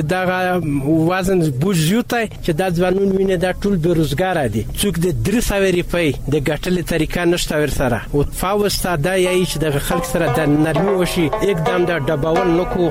دا وزن بوج یوتای چې د ځوانون ویني دا ټول بیروزګار دي څوک د درې سوه روپۍ د ګټلې طریقه نشته ور سره او فاوستا دا یی چې د خلک سره د نرمي وشي एकदम د دباول نکو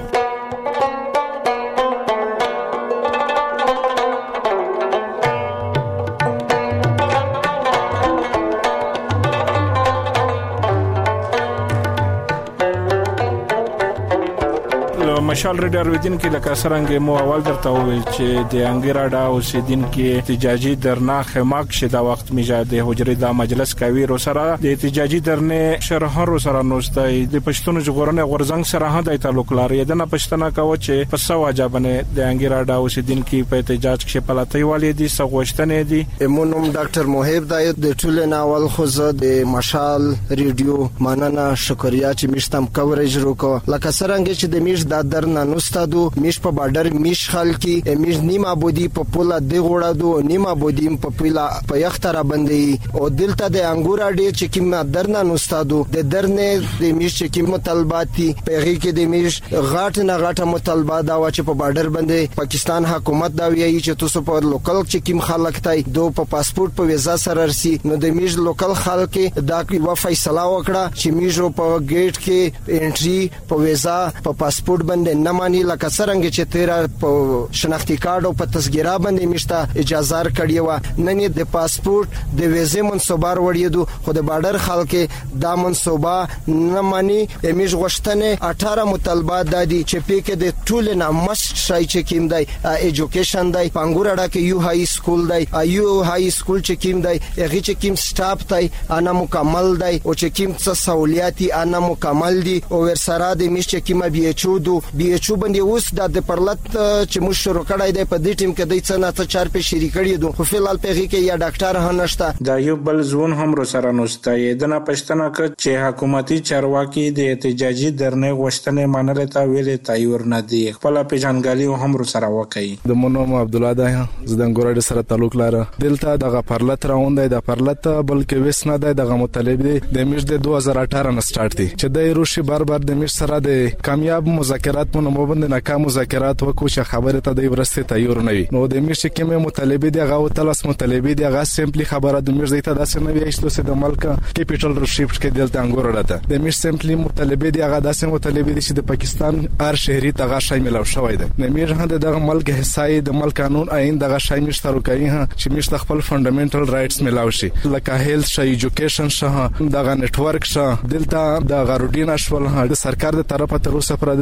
مشال ریډر ودین کې لکه سرنګ مو اول درته وویل چې د انګیراډا اوسیدین کې احتجاجي درنه خماک شدا وخت میجا د حجرې د مجلس کوي رو سره د احتجاجي درنه شرح رو سره نوستای د پښتون جغورنه غورزنګ سره هم د تعلق لري د نه پښتنه کوي چې په سو واجبنه د انګیراډا اوسیدین کې په احتجاج کې پلاتای والی دي سغوښتنه دي مونم ډاکټر موهب د د ټول ناول خو د مشال ریډیو مننه شکریا چې مشتم کوریج روکو لکه سرنګ چې د میش د درنه نوستادو میش په بارډر میش خلکی میش نیمه بودی په پولا دی غوړادو نیمه بودی په پولا په یختره باندې او دلته د انګور اډې چې کیمه درنه نوستادو د درنه د میش چې کیمه طلبات دي په غي کې د میش غاټ نه غاټه مطالبه دا و چې په بارډر باندې پاکستان حکومت دا ویي چې تاسو په لوکل چې کیم خلک تای دو په پاسپورت په ویزا سره رسي نو د میش لوکل خلک دا و فیصله وکړه چې میشو په گیټ کې انټری په ویزا په پاسپورت باندې نه مانی لکه څنګه چې تیر په شناختی کارت او په تسګیرا باندې مشته اجازه کړی و نن د پاسپورت د ویزه منسوبار وړیدو خو د بارډر خلک دا منسوبه نه مانی امیش غشتنه اټھارہ مطالبات دادي چې په کې د ټول نه مست شای چې کیم دی ایجوکیشن دی پنګورډا کې یو های سکول دی یو های سکول چې کیم دی هغه چې کیم سټاپ دی انا مکمل دی او چې کیم څه سہولیاتي انا مکمل دي او ور سره د میش چې کیم بي ایچ او دو بي ایچ او باندې اوس د پرلط چې مو شروع کړای دی په دې ټیم کې د څه نه څه چار په شریک کړی دو خو فلال په کې یا ډاکټر هم نشته دا یو بل ځون هم رو سره نوستای د نه پښتنه ک چې حکومتي چارواکي د احتجاجي درنه غوښتنه منل ته ویلې تایور نه دی خپل پیژنګالي هم رو سره وکي د مونوم عبد الله ده زدن ګورډ سره تعلق لري دلته دغه پرلط راوند دی د پرلط بلکې وس نه دی دغه مطالب دی د میش د دوه هزار اټھارہ نه سٹارټ دی چې د روشي بار بار د میش سره د کامیاب مذاکرات په نوم باندې ناکام مذاکرات وکړو چې خبره ته د ورسته تیار نه وي نو د میش کې مطالبه دی غو تلس مطالبه دی غا سمپلی خبره د میش دیته داسې نه وي چې د ملک کیپټل شیفټ کې دلته انګور راته د میش سمپلی مطالبه دی غا داسې مطالبه دي چې د پاکستان هر شهري تغه شامل شوی دی د میش هند دغه ملک حصای د ملک قانون آئین دغه شامل شروع کوي چې میش خپل فندامنټل رائټس ملاوي شي لکه هیلث شي ایجوکیشن شه دغه نتورک شه دلته د غروډین اشول د سرکار د طرفه تر اوسه پر دلته یو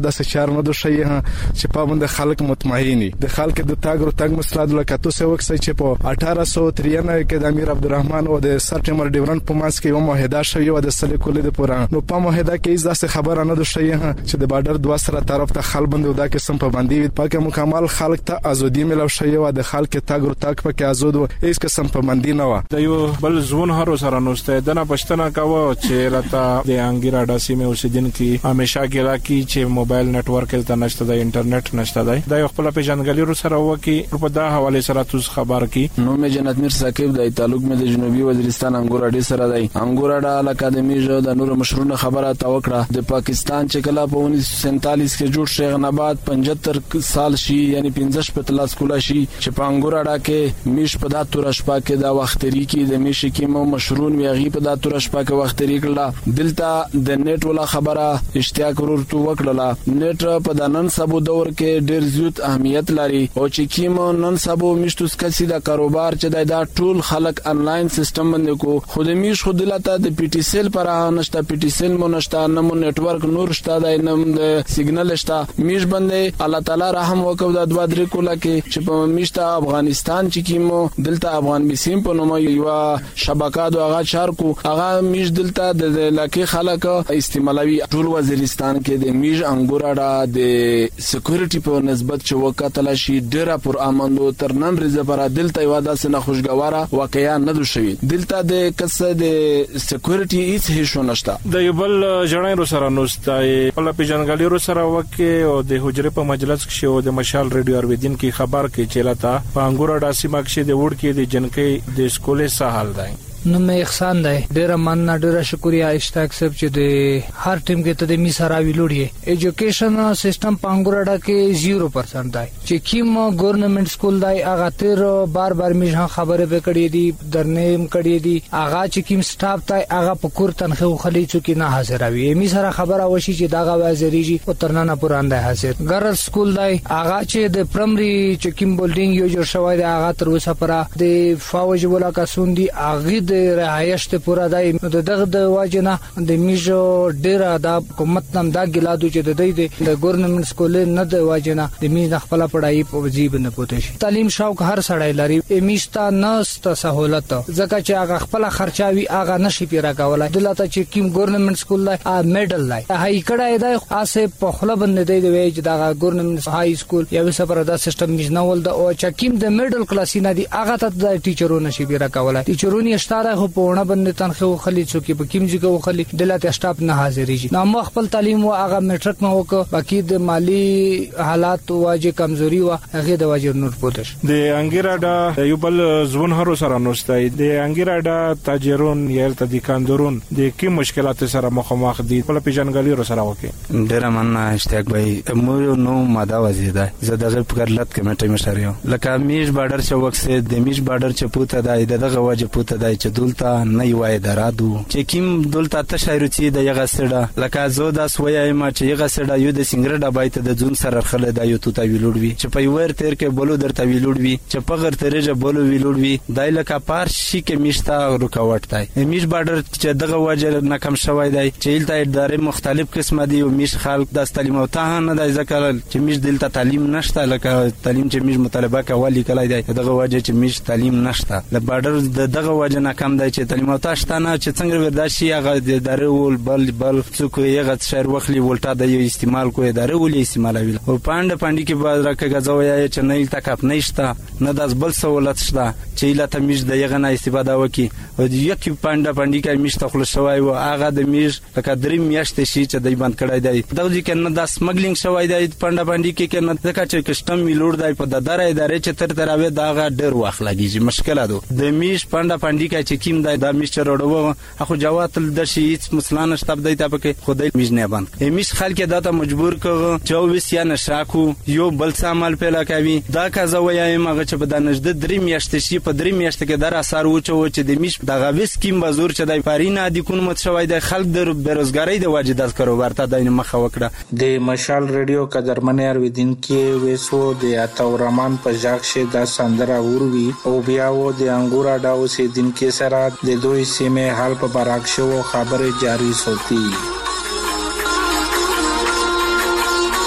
داسې چار نه دوشي چې په باندې خلک مطمئني د خلک د تاګ رو تاګ مسله د لکاتو سه وکسي چې په اठारह सौ तिरानवे کې د امیر عبدالرحمن او د سپټمبر ډیورن په ماس کې یو معاهده شوی و د سلیکولې د پورا نو په معاهده کې داسې خبره نه دوشي چې د بارډر دوه سره طرف ته خل بند ودا کې سم په باندې وي پکې مکمل خلک ته ازادي ملو شوی و د خلک تاګ رو تاګ پکې آزاد و هیڅ قسم په باندې نه و د یو بل ځون هرو سره نوسته دنه پښتنه کاوه چې راته د انګیر اډا سیمه اوسیدونکو همیشه ګلا کی چې موبایل نتورک ته نشته د انټرنیټ نشته دی د خپل پیژنګلي رو سره وکی په دا حواله سره تاسو خبر کی نو مې جنت میر ثاقب د تعلق مې د جنوبي وزیرستان انګور اډي سره دی انګور اډا اکیډمي جو د نور مشرونه خبره توکړه د پاکستان چې کله په انیس سو سینتالیس کې جوړ شیخ نبات پچهتر سال شي یعنی پنځه په تلاس کولا شي چې په انګور اډا کې میش په د تور شپه کې د وختري کې د میش کې مو مشرون ویغي په د تور شپه کې وختري کړه دلته د نیټ ولا خبره اشتیاق ورته وکړه نیټ په د نن سبو دور کې ډیر زیات اهمیت لري او چې کیمو نن سبو میشتوس کسي د کاروبار چې دا ټول خلک انلاین سیستم باندې کو خود میش خود لته د پی ټی سیل پر نشته پی ټی سیل مو نشته نمو نتورک نور شته د نم د سیګنل شته میش باندې الله تعالی رحم وکاو د دوه درې کوله کې چې په میشته افغانستان چې کیمو دلته افغان میسیم په نوم یو شبکه د هغه چار کو هغه میش دلته د لکه خلک استعمالوي ټول وزیرستان کې د میش انګوراډا د سکیورټي په نسبت چې وکټل شي ډیره پر امندو تر نن ورځې پر دلته یو داسې نه خوشګواره واقعیا نه دو شوی دلته د کسه د سکیورټي هیڅ هیڅ نشته د یو بل جړای رو سره نوستای په پیژنګالي رو سره وکي او د حجره په مجلس کې او د مشال ریډیو ارویدین کې خبر کې چلاتا په انګوراډا سیمه کې د وډ کې د جنکې د سکولې سهال دی نو مې احسان دی ډیر مننه ډیر شکریا اشتاق صاحب چې د هر ټیم کې ته د می سره ویلوړي ایجوکیشن سیستم پانګوراډا کې زیرو پرسنټ دی چې کیم ګورنمنت سکول دی هغه تیر بار بار می خبره وکړې دي درنیم کړې دي هغه چې کیم سټاف دی هغه په کور تنخو خلی چې نه حاضروي می سره خبره وشي چې داغه وزریږي او ترنه پراند حاضر ګرل سکول دی هغه چې د پرایمري چې کیم بولډینګ یو جوړ شوی دی هغه تر اوسه پر د فوج ولا کسون دی هغه د رهایش ته پورا دای دغه د واجنه د میجو ډیر د حکومت نام دا ګلادو چې د دې د ګورنمنت سکول نه د واجنه د میز خپل پڑھائی په وجیب نه پوتې شي تعلیم شوق هر سړی لري میشتا نست سہولت ځکه چې هغه خپل خرچاوي هغه نشي پیرا کولای دلته چې کیم ګورنمنت سکول لای ا میډل لای هاي کړه د اسه په خپل باندې دی وی چې دا ګورنمنت های سکول یو سپر دا سیستم مجنول د او چې کیم د میډل کلاسینه دی هغه ته د ټیچرونو نشي پیرا کولای ټیچرونی اشتاره خو په ونه باندې تنخو خلی څوکي په کیمځي کو خلی دلته سټاپ نه حاضرېږي نو مخ خپل تعلیم او هغه میټرک نه وک باقي د مالی حالات واجه کمزوري او هغه د واجر نور پوتش د انګیراډا یو بل ځون هرو سره نوستای د انګیراډا تاجرون یا د دکاندارون د کی مشکلات سره مخامخ دي په پیژنګلي رو سره وکي ډیر مننه اشتیاق بھائی مو نو ماده وزیده زه دغه پکړلت کمیټه مشریو لکه میش بارډر چې وکسه د میش بارډر چې پوته دای دغه واجه پوته دای چې دلته نه وای درادو چې کیم دلته تشایروتی د یغه سړه لکه زو د سویا ما چې یغه سړه یو د سنگر ډبای ته د جون سره خله د یو توتا ویلوړوي چې په ور تیر کې بولو درته ویلوړوي چې په غر ترجه بولو ویلوړوي دای لکه پار شي کې میشتا رکاوټ دی میش بارډر چې دغه وجه نه کم شوی دی چې دلته ادارې مختلف قسمه دي او میش خلک د تعلیم او ته نه د ذکر چې میش دلته تعلیم نشته لکه تعلیم چې میش مطالبه کوي کله دی دغه وجه چې میش تعلیم نشته د بارډر دغه وجه نه کم دی چې تعلیم او تاشتانه چې څنګه ورداشي هغه د ادارې ول بل څوک یې غت شهر وخلی ولټا د یو استعمال کوی ادارې ول استعمالوي او پاند پاندې کې بعد راکه غزویا چې نه تکاپ نشته نه داس بل سہولت شته چې لا تمیز د یغه نه استفاده وکي او یک پاند پاندې کې میش تخل شوی او هغه د میش لکه درې میاشتې شي چې دای بند کړای دی دغه کې نه داس سمګلینګ شوی دی پاند پاندې کې کې نه ځکه چې کسٹم ویلوړ دی په د دره ادارې چې تر تراوي داغه ډیر وخت لګیږي مشکله ده د میش پاند پاندې کې چې کیم دی د میش چرړو اخو جوات د شي هیڅ مسلمان شتاب دی ته پکې خدای میش نه بند میش خلک داته مجبور کړه چوبیس یا نشاکو یو بل سامل پیلا کوي دا کزه وایي مغه چې په دانشد درې میاشتې شي په درې میاشتې کې در اثر وچو چې د میش د غویس کیم بازور چې د پارینا د کون مت شوی د خلک د بیروزګاری د واجدات کاروبار ته د مخه وکړه د مشال ریډیو قدرمن ارویدین کې وېسو د اتاورمان په ځاګ شه د سندره وروي او بیا و د انګورا ډاو سي دین کې سره د دوی سیمه حال په براک شو خبره جاری سوتی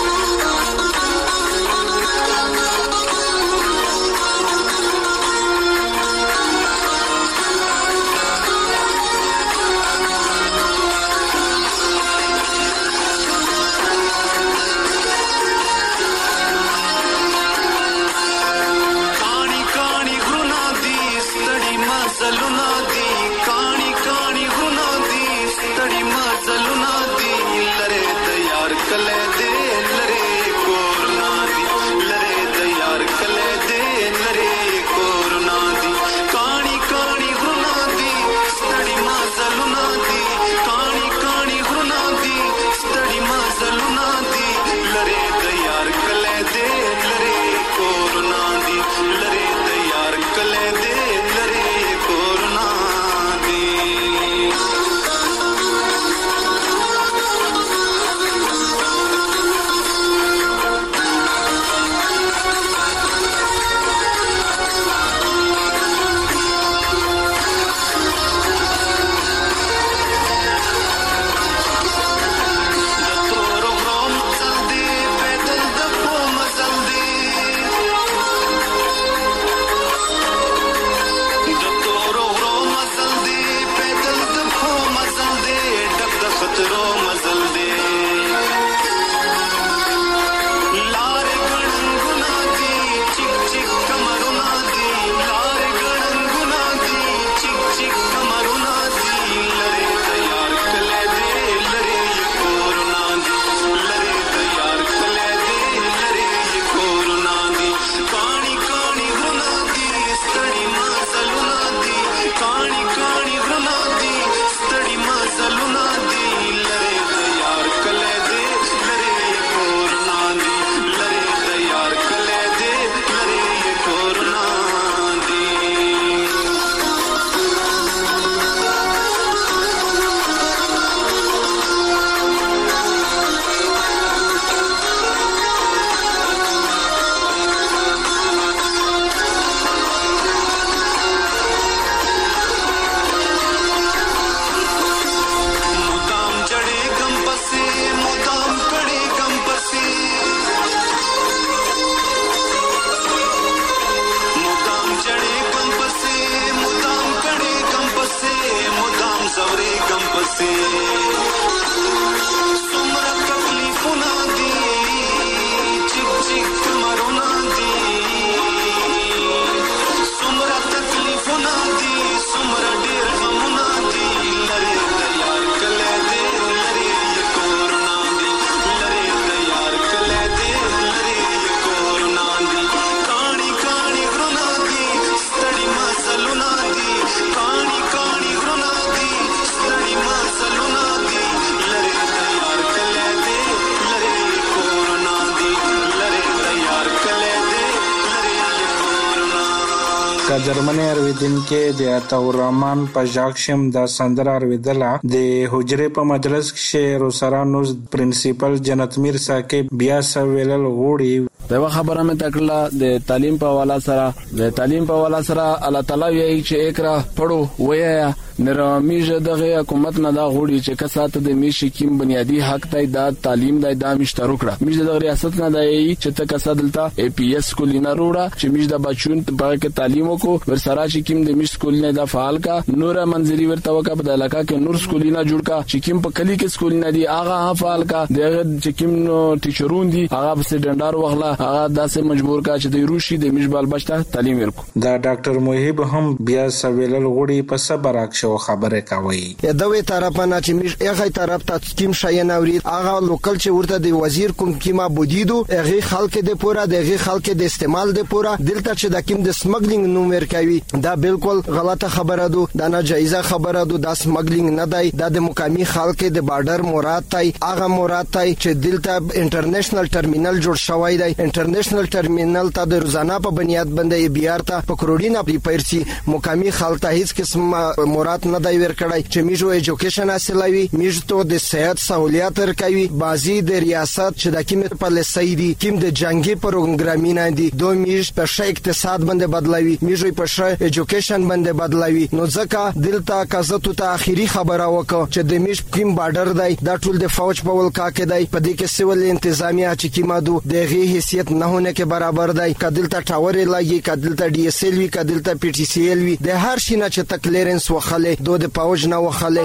جرمني ارویدونکو د عطاء الرحمن په ژغ شم د سندره ارویدله د حجرې په مجلس کې روسرانو پرنسپل جنت میر صاحب بیا سویلل غوړي دا خبره مې تکړه د تعلیم په حواله سره د تعلیم په حواله سره الله تعالی یې چې اقرا پړو ویا نرامیج دغه حکومت نه دا غوړي چې کسات د میشي کیم بنیادی حق دی دا تعلیم دی دا مشترک کړه میج د ریاست نه دی چې ته کسادلتا ای پی ایس کولینا روړه چې میج د بچون په کې تعلیم کو ورسره چې کیم د میش سکول نه دا فعال کا نور منځري ورته وکړه په علاقہ کې نور سکولینا جوړ کا چې کیم په کلی کې سکولینا دی هغه فعال کا دغه چې کیم ټیچرون دی هغه په سټنډار وغلا هغه داسې مجبور کا چې د روشي د میش بال بچتا تعلیم ورکو دا ډاکټر موهب هم بیا سویلل غوړي په صبر راکښو خبره کوي دوی طرفانه چې میش هغه طرف ته کیم شای نوري هغه لوکل چې ورته د وزیر کوم کیما بودیدو هغه خلک د پورا دغه خلک د استعمال د پورا دلته چې د کیم د سمګلینګ نومر کوي دا بالکل غلطه خبره ده دا ناجایزه خبره ده دا سمګلینګ نه دی دا د مقامی خلک د بارډر مراد دی هغه مراد دی چې دلته انټرنیشنل ټرمینل جوړ شوی دی انټرنیشنل ټرمینل ته د روزانه په بنیاد باندې بیار ته په کروڑینه پیرسي مقامی خلک ته هیڅ قسم مراد نه دی ورکړی چې میجو ایجوکیشن حاصلوي میجو ته د صحت سہولیات ورکوي بازي د ریاست چې د کیم په لسیدي کیم د جنگي پروګرامینه دي دوه میج په شای اقتصاد باندې بدلوي میجو په شای ایجوکیشن باندې بدلوي نو ځکه دلته کزتو ته اخیری خبره وکړه چې د میج کیم بارډر دی دا ټول د فوج په ولکا کې دی په دې کې سیول انتظامیه چې کیما دو دغه حیثیت نه هونه کې برابر دی کدلته ټاور لګي کدلته ډي اس ال وی کدلته پی ټی سی ال وی د هر شي نه چې تکلیرنس وخله دو د پاوج نه وخله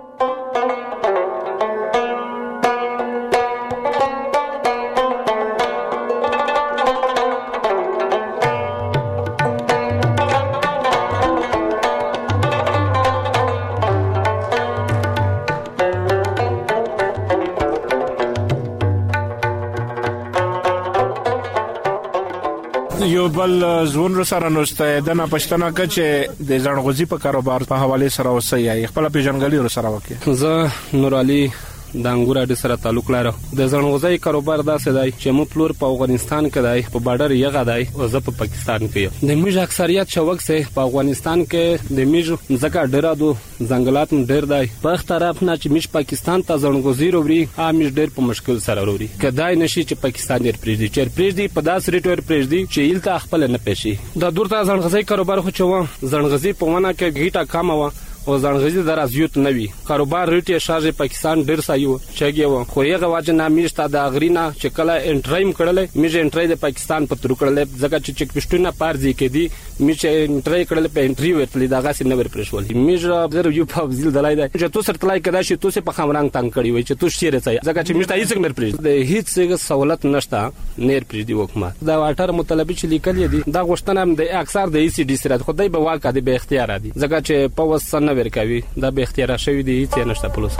یو بل زون سره نوسته د نه پښتنه کچه د ځانغوزي په کاروبار په حواله سره وسایي خپل پیژنګلي سره وکي زه نور علي د انګور اډ سره تعلق لرم د ځانغوزي کاروبار داسې دی چې مو پلور په افغانستان کې دی په بارډر یغه دی او زه په پاکستان کې د میج اکثریت شوک سه په افغانستان کې د میج ځکه ډیر دو ځنګلات ډیر دی په طرف نه چې میج پاکستان ته ځانغوزي وروړي ا میج ډیر په مشکل سره وروړي کدای نشي چې پاکستان ډیر پریږدي چې پریږدي په داس ریټور پریږدي چې یلته خپل نه پېشي د دورته ځانغوزي کاروبار خو چوه ځانغوزي په ونه کې گیټه کم و او ځانغوزي در ازیوت نوي کاروبار ریټي شارج پاکستان ډیر سایو چګي و خو یغه واجه نامیشته د اغرینا چې کله انټرایم کړل میج انټرای د پاکستان په تر کړل ځکه چې چک پښتونه پارځي کې دي میج انټرای کړل په انټریو ورتلی دغه سي نور پرشول میج زر یو په ځل دلای دی چې تو سره تلای کړه چې تو سه په خمرنګ تنگ کړی وای چې تو شیره ځای ځکه چې میج ته هیڅ مر پرې د هیڅ څه سہولت نشته نیر پرې دی حکومت دا واټر مطالبه چې لیکل دي دا غوښتنه د اکثر د ای سی ډي سره خدای به واکه دی به اختیار دي ځکه چې په وسن ور کوي دا به اختیار شوی دی هیڅ نشته پولیس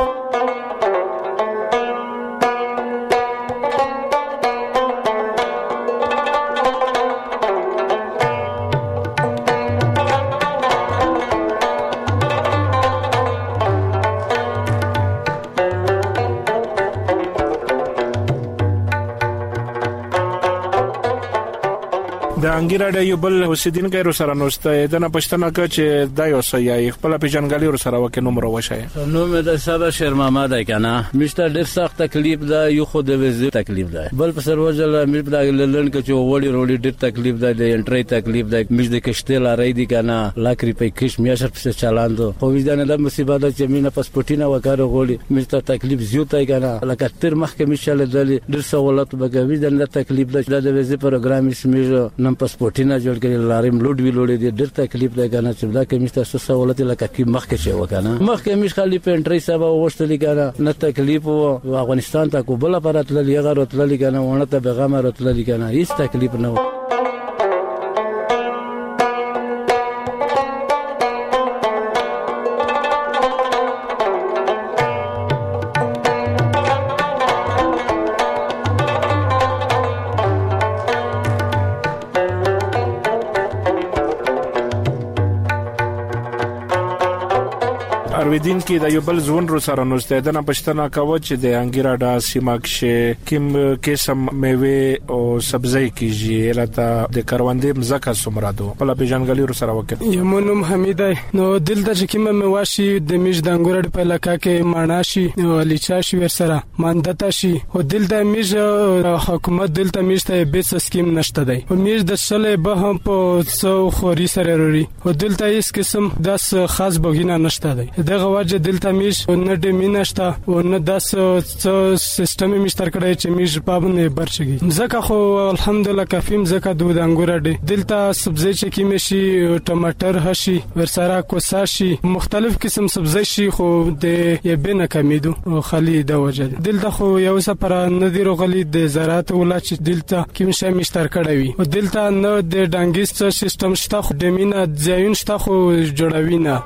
د انګیراډ یو بل اوسیدونکو رو سره نوسته د نه پښتنه چې دا یو سیای خپل پیژنګالي رو سره وکه نومره وشای نو مې د ساده شیر محمد کنه مشته ډیر سخت تکلیف ده یو خو د وزیر تکلیف ده بل په سر وجل مې په لندن کې چې وړي وړي ډیر تکلیف ده د انټری تکلیف ده مې د کشته لاري دي کنه لاکري په کښ میاشر په چلاندو خو وځنه د مصیبت چې مې نه پاسپورټینه وکړ غوړي مې ته تکلیف زیات دی کنه لکه تر مخکې مشاله د ډیر سہولت بګوي د تکلیف ده د وزیر پروګرام اسمه نن پاسپورټ نه جوړ کړي لاریم لوډ وی لوډ دي ډېر تکلیف دی کنه چې دا کمیشته سہولت لکه کی مخکې شي وکنه مخکې مش خالي پینټری صاحب وشتلی کنه نه تکلیف او افغانستان ته کوبله پراتل یغه راتل کنه ونه ته پیغام راتل کنه هیڅ تکلیف نه ارویدین کې د یو بل ځون رو سره نوسته د نه پښتنه کاوه چې د انګیراډا سیماکشه کوم قسم میوه او سبزی کیږي لته د کروندې مزکه سمرادو په لا پیژنګلی رو سره وکړ یمنوم حمیدای نو دلته چې کوم میواشي د میش د انګورډ په لکه کې ماناشي او لیچاشي ور سره ماندتا شي او دلته میش حکومت دلته میش ته بیس سکیم نشته دی او میش د شلې به هم په څو خوري سره لري او دلته هیڅ قسم داس خاص بغینه نشته دی دغه وجه دلته میش نه د مینشتا او نه داس سیستم میشتر کړی چې میش پابونه برچږي ځکه خو الحمدلله کافیم ځکه د انګورډ دلته سبزی چې کیمه شي ټماټر هشي ورسره کوسا شي مختلف قسم سبزی شي خو د یبنه کمیدو او خلی د وجه دلته خو یو سفر نه دی روغلی د زراعت ولا چې دلته کیم شي میشتر کړی وي او دلته نه د ډانګیست سیستم شته خو د مینه ځایون شته خو جوړوي نه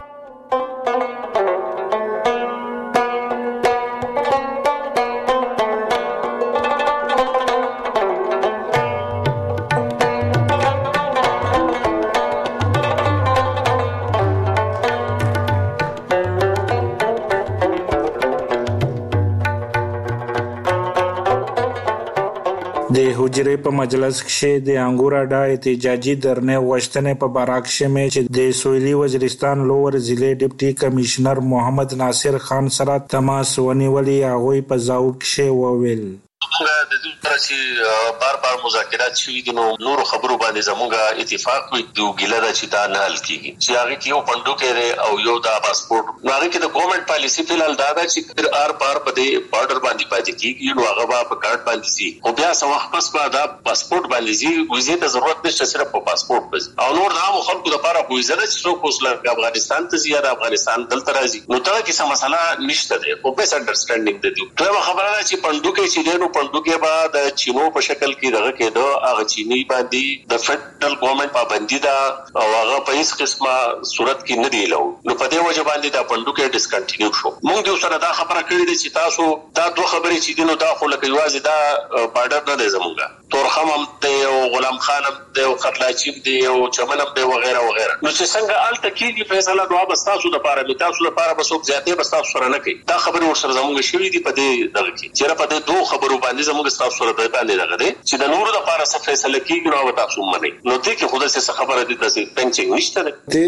د حجرې په مجلس کې د انګوراډا احتجاجي درنه وشتنې په باراک شمه چې د سویلي وزیرستان لوور ضلع ډیپټي کمشنر محمد ناصر خان سره تماس ونیولي هغه په ځواب کې وویل د دې چې بار بار مذاکرات شوي دي نو نور خبرو باندې زموږه اتفاق وي د ګیله د چې دا نه حل کیږي چې هغه کې یو پندو کې او یو د پاسپورت نو هغه کې د ګورنمنت پالیسی په لال دا ده چې ار پار په دې بارډر باندې پاتې کیږي نو هغه په کارت باندې سي او بیا څو وخت پس به دا پاسپورت باندې سي ویزه ته ضرورت نشته صرف په پاسپورت بس او نور عام خلکو لپاره ویزه چې څوک اوسله افغانستان ته زیات افغانستان دلته راځي نو ته کې څه مسله نشته ده او بیس انډرستانډینګ ده دی ټول خبره ده چې پندو کې چې نو پندو کې بعد چینو په شکل کې دغه کېدو هغه چینی باندې د فدرل ګورنمنت پابندي ده او هغه په هیڅ قسمه صورت کې نه دی لو نو په دې وجه باندې دا پندو کې ډیسکنټینیو شو موږ د سره دا خبره کړې ده چې تاسو دا دوه خبرې چې دینو دا خو لکه یوازې دا بارډر نه دی زموږه تورخم هم دی او غلام خان هم دی او قتلاچیم دی او چمن هم دی وغیرہ وغیرہ نو چې څنګه الته کېږي فیصله دوا بس تاسو د لپاره تاسو لپاره بس وب زیاتې بس تاسو سره نه کوي دا خبره ورسره زموږ شوې دي په دې دغه کې چې په دې دوه خبرو باندې زموږ تاسو سره باندې دغه دي چې د نورو لپاره څه فیصله کیږي نو تاسو منئ نو دې کې خود څه خبره دي تاسو پنځه نشته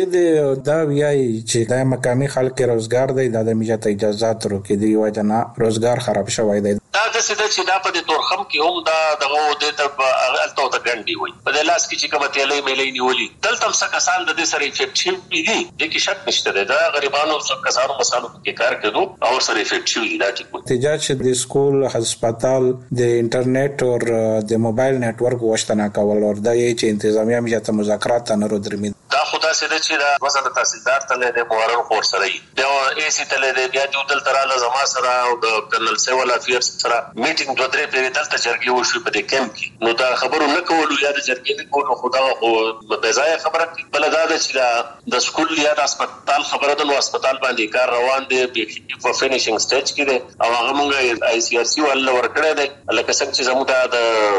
دې دا ویاي چې د مقامي خلک روزګار دی د میجات اجازه تر کې دی وجنه روزګار خراب شوی دی دا د څه چې دا په تورخم کې هم دا دغه د الته ته ګنډي وي په دې لاس کې چې کومه تیلې ملي نیولي دلته هم څه کسان د دې سره افیکټیو دي د کې شک نشته دا غریبانو څخه کسانو مسالو کې کار کوي او سره افیکټیو دي دا ټیک احتجاج د سکول هسپتال د انټرنیټ او د موبایل نتورک وشتنه کول او د یې انتظامیه میجات مذاکرات نه درمي دا خدا سي د چې دا وزن تحصیلدار ته د مورن خور سره دی او اي سي ته د بیا د دل تراله زما سره او د کرنل سیول افیرز سره میټینګ دوه درې په دلته چرګي وشو په دې کمپ کې نو دا خبرو نه کولو یا د چرګي نه کولو خدا خو د ځای خبره بل دا چې د سکول یا د هسپتال خبره د هسپتال باندې کار روان دی په فینیشینګ سټیج کې دی او هغه مونږه آی سی آر سی ول ورکړه دی لکه څنګه چې زموږ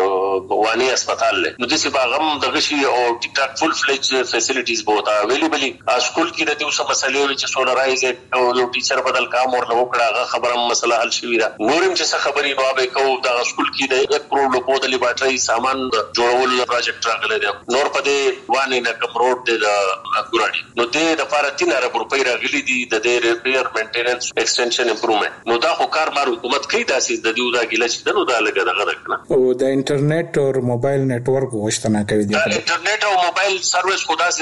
د وانی هسپتال له نو د سی باغم د غشي او ټیک ټاک فل فلیج فیسیلیټیز بہت اویلیبل سکول کې د دې څه مسلې چې سولرایز او یو ټیچر بدل کام ورنه وکړه هغه خبره مسله حل شوې ده نورم چې څه خبرې نو به کو د سکول کې د یک کروڑ لوکو د لیبارټري سامان جوړولو پروجیکټ راغلی دی نور په دې وانی نه کوم روډ د ګوراډي نو د لپاره تین ارب روپۍ راغلي دي د دې ریپیر مینټیننس ایکسټنشن امپروومنت نو دا خو کار مار حکومت کوي داسې د دیو دا ګیله چې نو دا لګا دغه کنه او د انټرنیټ او موبایل نتورک وشتنه کوي د انټرنیټ او موبایل سرویس خدا سي د چې زمو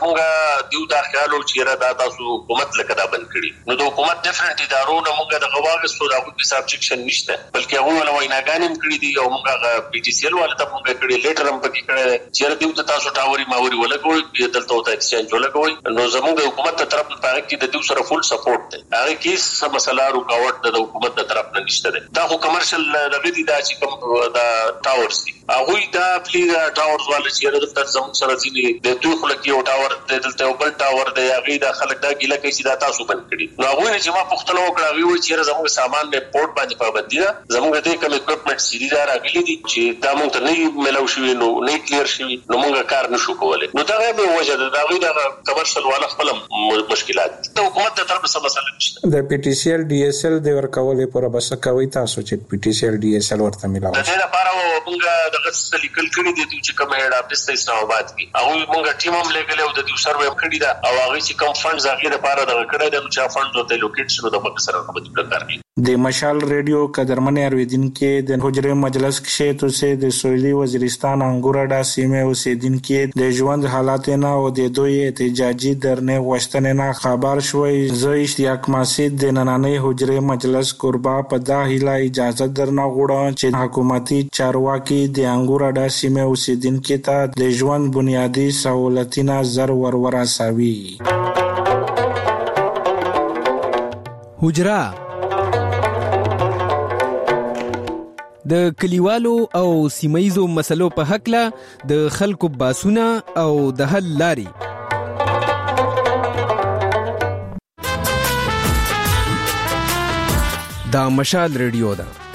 مونږه دیو دا خیال او چیرې دا تاسو حکومت لکه دا بند کړي نو د حکومت ډیفرنٹ ادارو نه مونږه د غواګستو دا په سبجیکشن نشته بلکې هغه له ویناګانې کړي دي او مونږه پی ټی سی ال والے ته مونږه کړي لیټر هم پکې کړي چیرې دیو ته تاسو ټاوري ماوري ولګوي په دلته ته ایکسچینج ولګوي نو زموږ د حکومت تر طرف نه کې د دیو سره فول سپورټ دی هغه کې څه مسله رکاوټ د حکومت تر طرف نه نشته دا خو کمرشل دغه دي دا چې کوم دا ټاورز دي هغه دا پلی ټاورز والے چې د تر زموږ سره ځینې د دوی خلک یو ټاور د دلته بل ټاور دی هغه د خلک دا ګیله کوي چې دا تاسو بند کړي نو هغه چې ما پښتنو وکړه هغه وایي چې زموږ سامان په پورت باندې پابندي ده زموږ د کوم اکوپمنټ سری دا راغلي دي چې دا مونږ ته نه ملو شوی نو نه کلیر شوی نو مونږ کار نشو کولای نو دا به وجه ده دا غي دا کمرشل والا خپل مشکلات د حکومت ته طرف څه مسله نشته د پی ټی سی ال ډي اس ال د ورکولې پر بس کوي تاسو چې پی ټی سی ال ډي اس ال ورته ملاوي د دې لپاره مونږ دغه څه لیکل کړی دي چې کوم هډ اپ د اسلام آباد کې هغه مونږ ټیم هم لګلې او د دې سروې کړی دا او هغه چې کوم فندز هغه لپاره دغه کړی د چې فند ته لوکیټ شنو د پک سره په دې کار کوي د مشال ریډیو قدرمن اوریدونکو د حجره مجلس کې تو سه د سویلي وزیرستان انګوراډا سیمه اوسیدونکو د ژوند حالات نه او د دوی احتجاجي درنه غوښتنه نه خبر شوي زه اشتیاق ماسید د نننۍ حجره مجلس قربا په داخله اجازه درنه غوړم چې حکومتي چارواکي د انګوراډا سیمه اوسیدونکو ته د ژوند بنیادی سہولتونه زر ور ورسوي حجره د کلیوالو او سیمایزو مسلو په حق له د خلکو باسونه او د حل لاري دا مشال ریډیو ده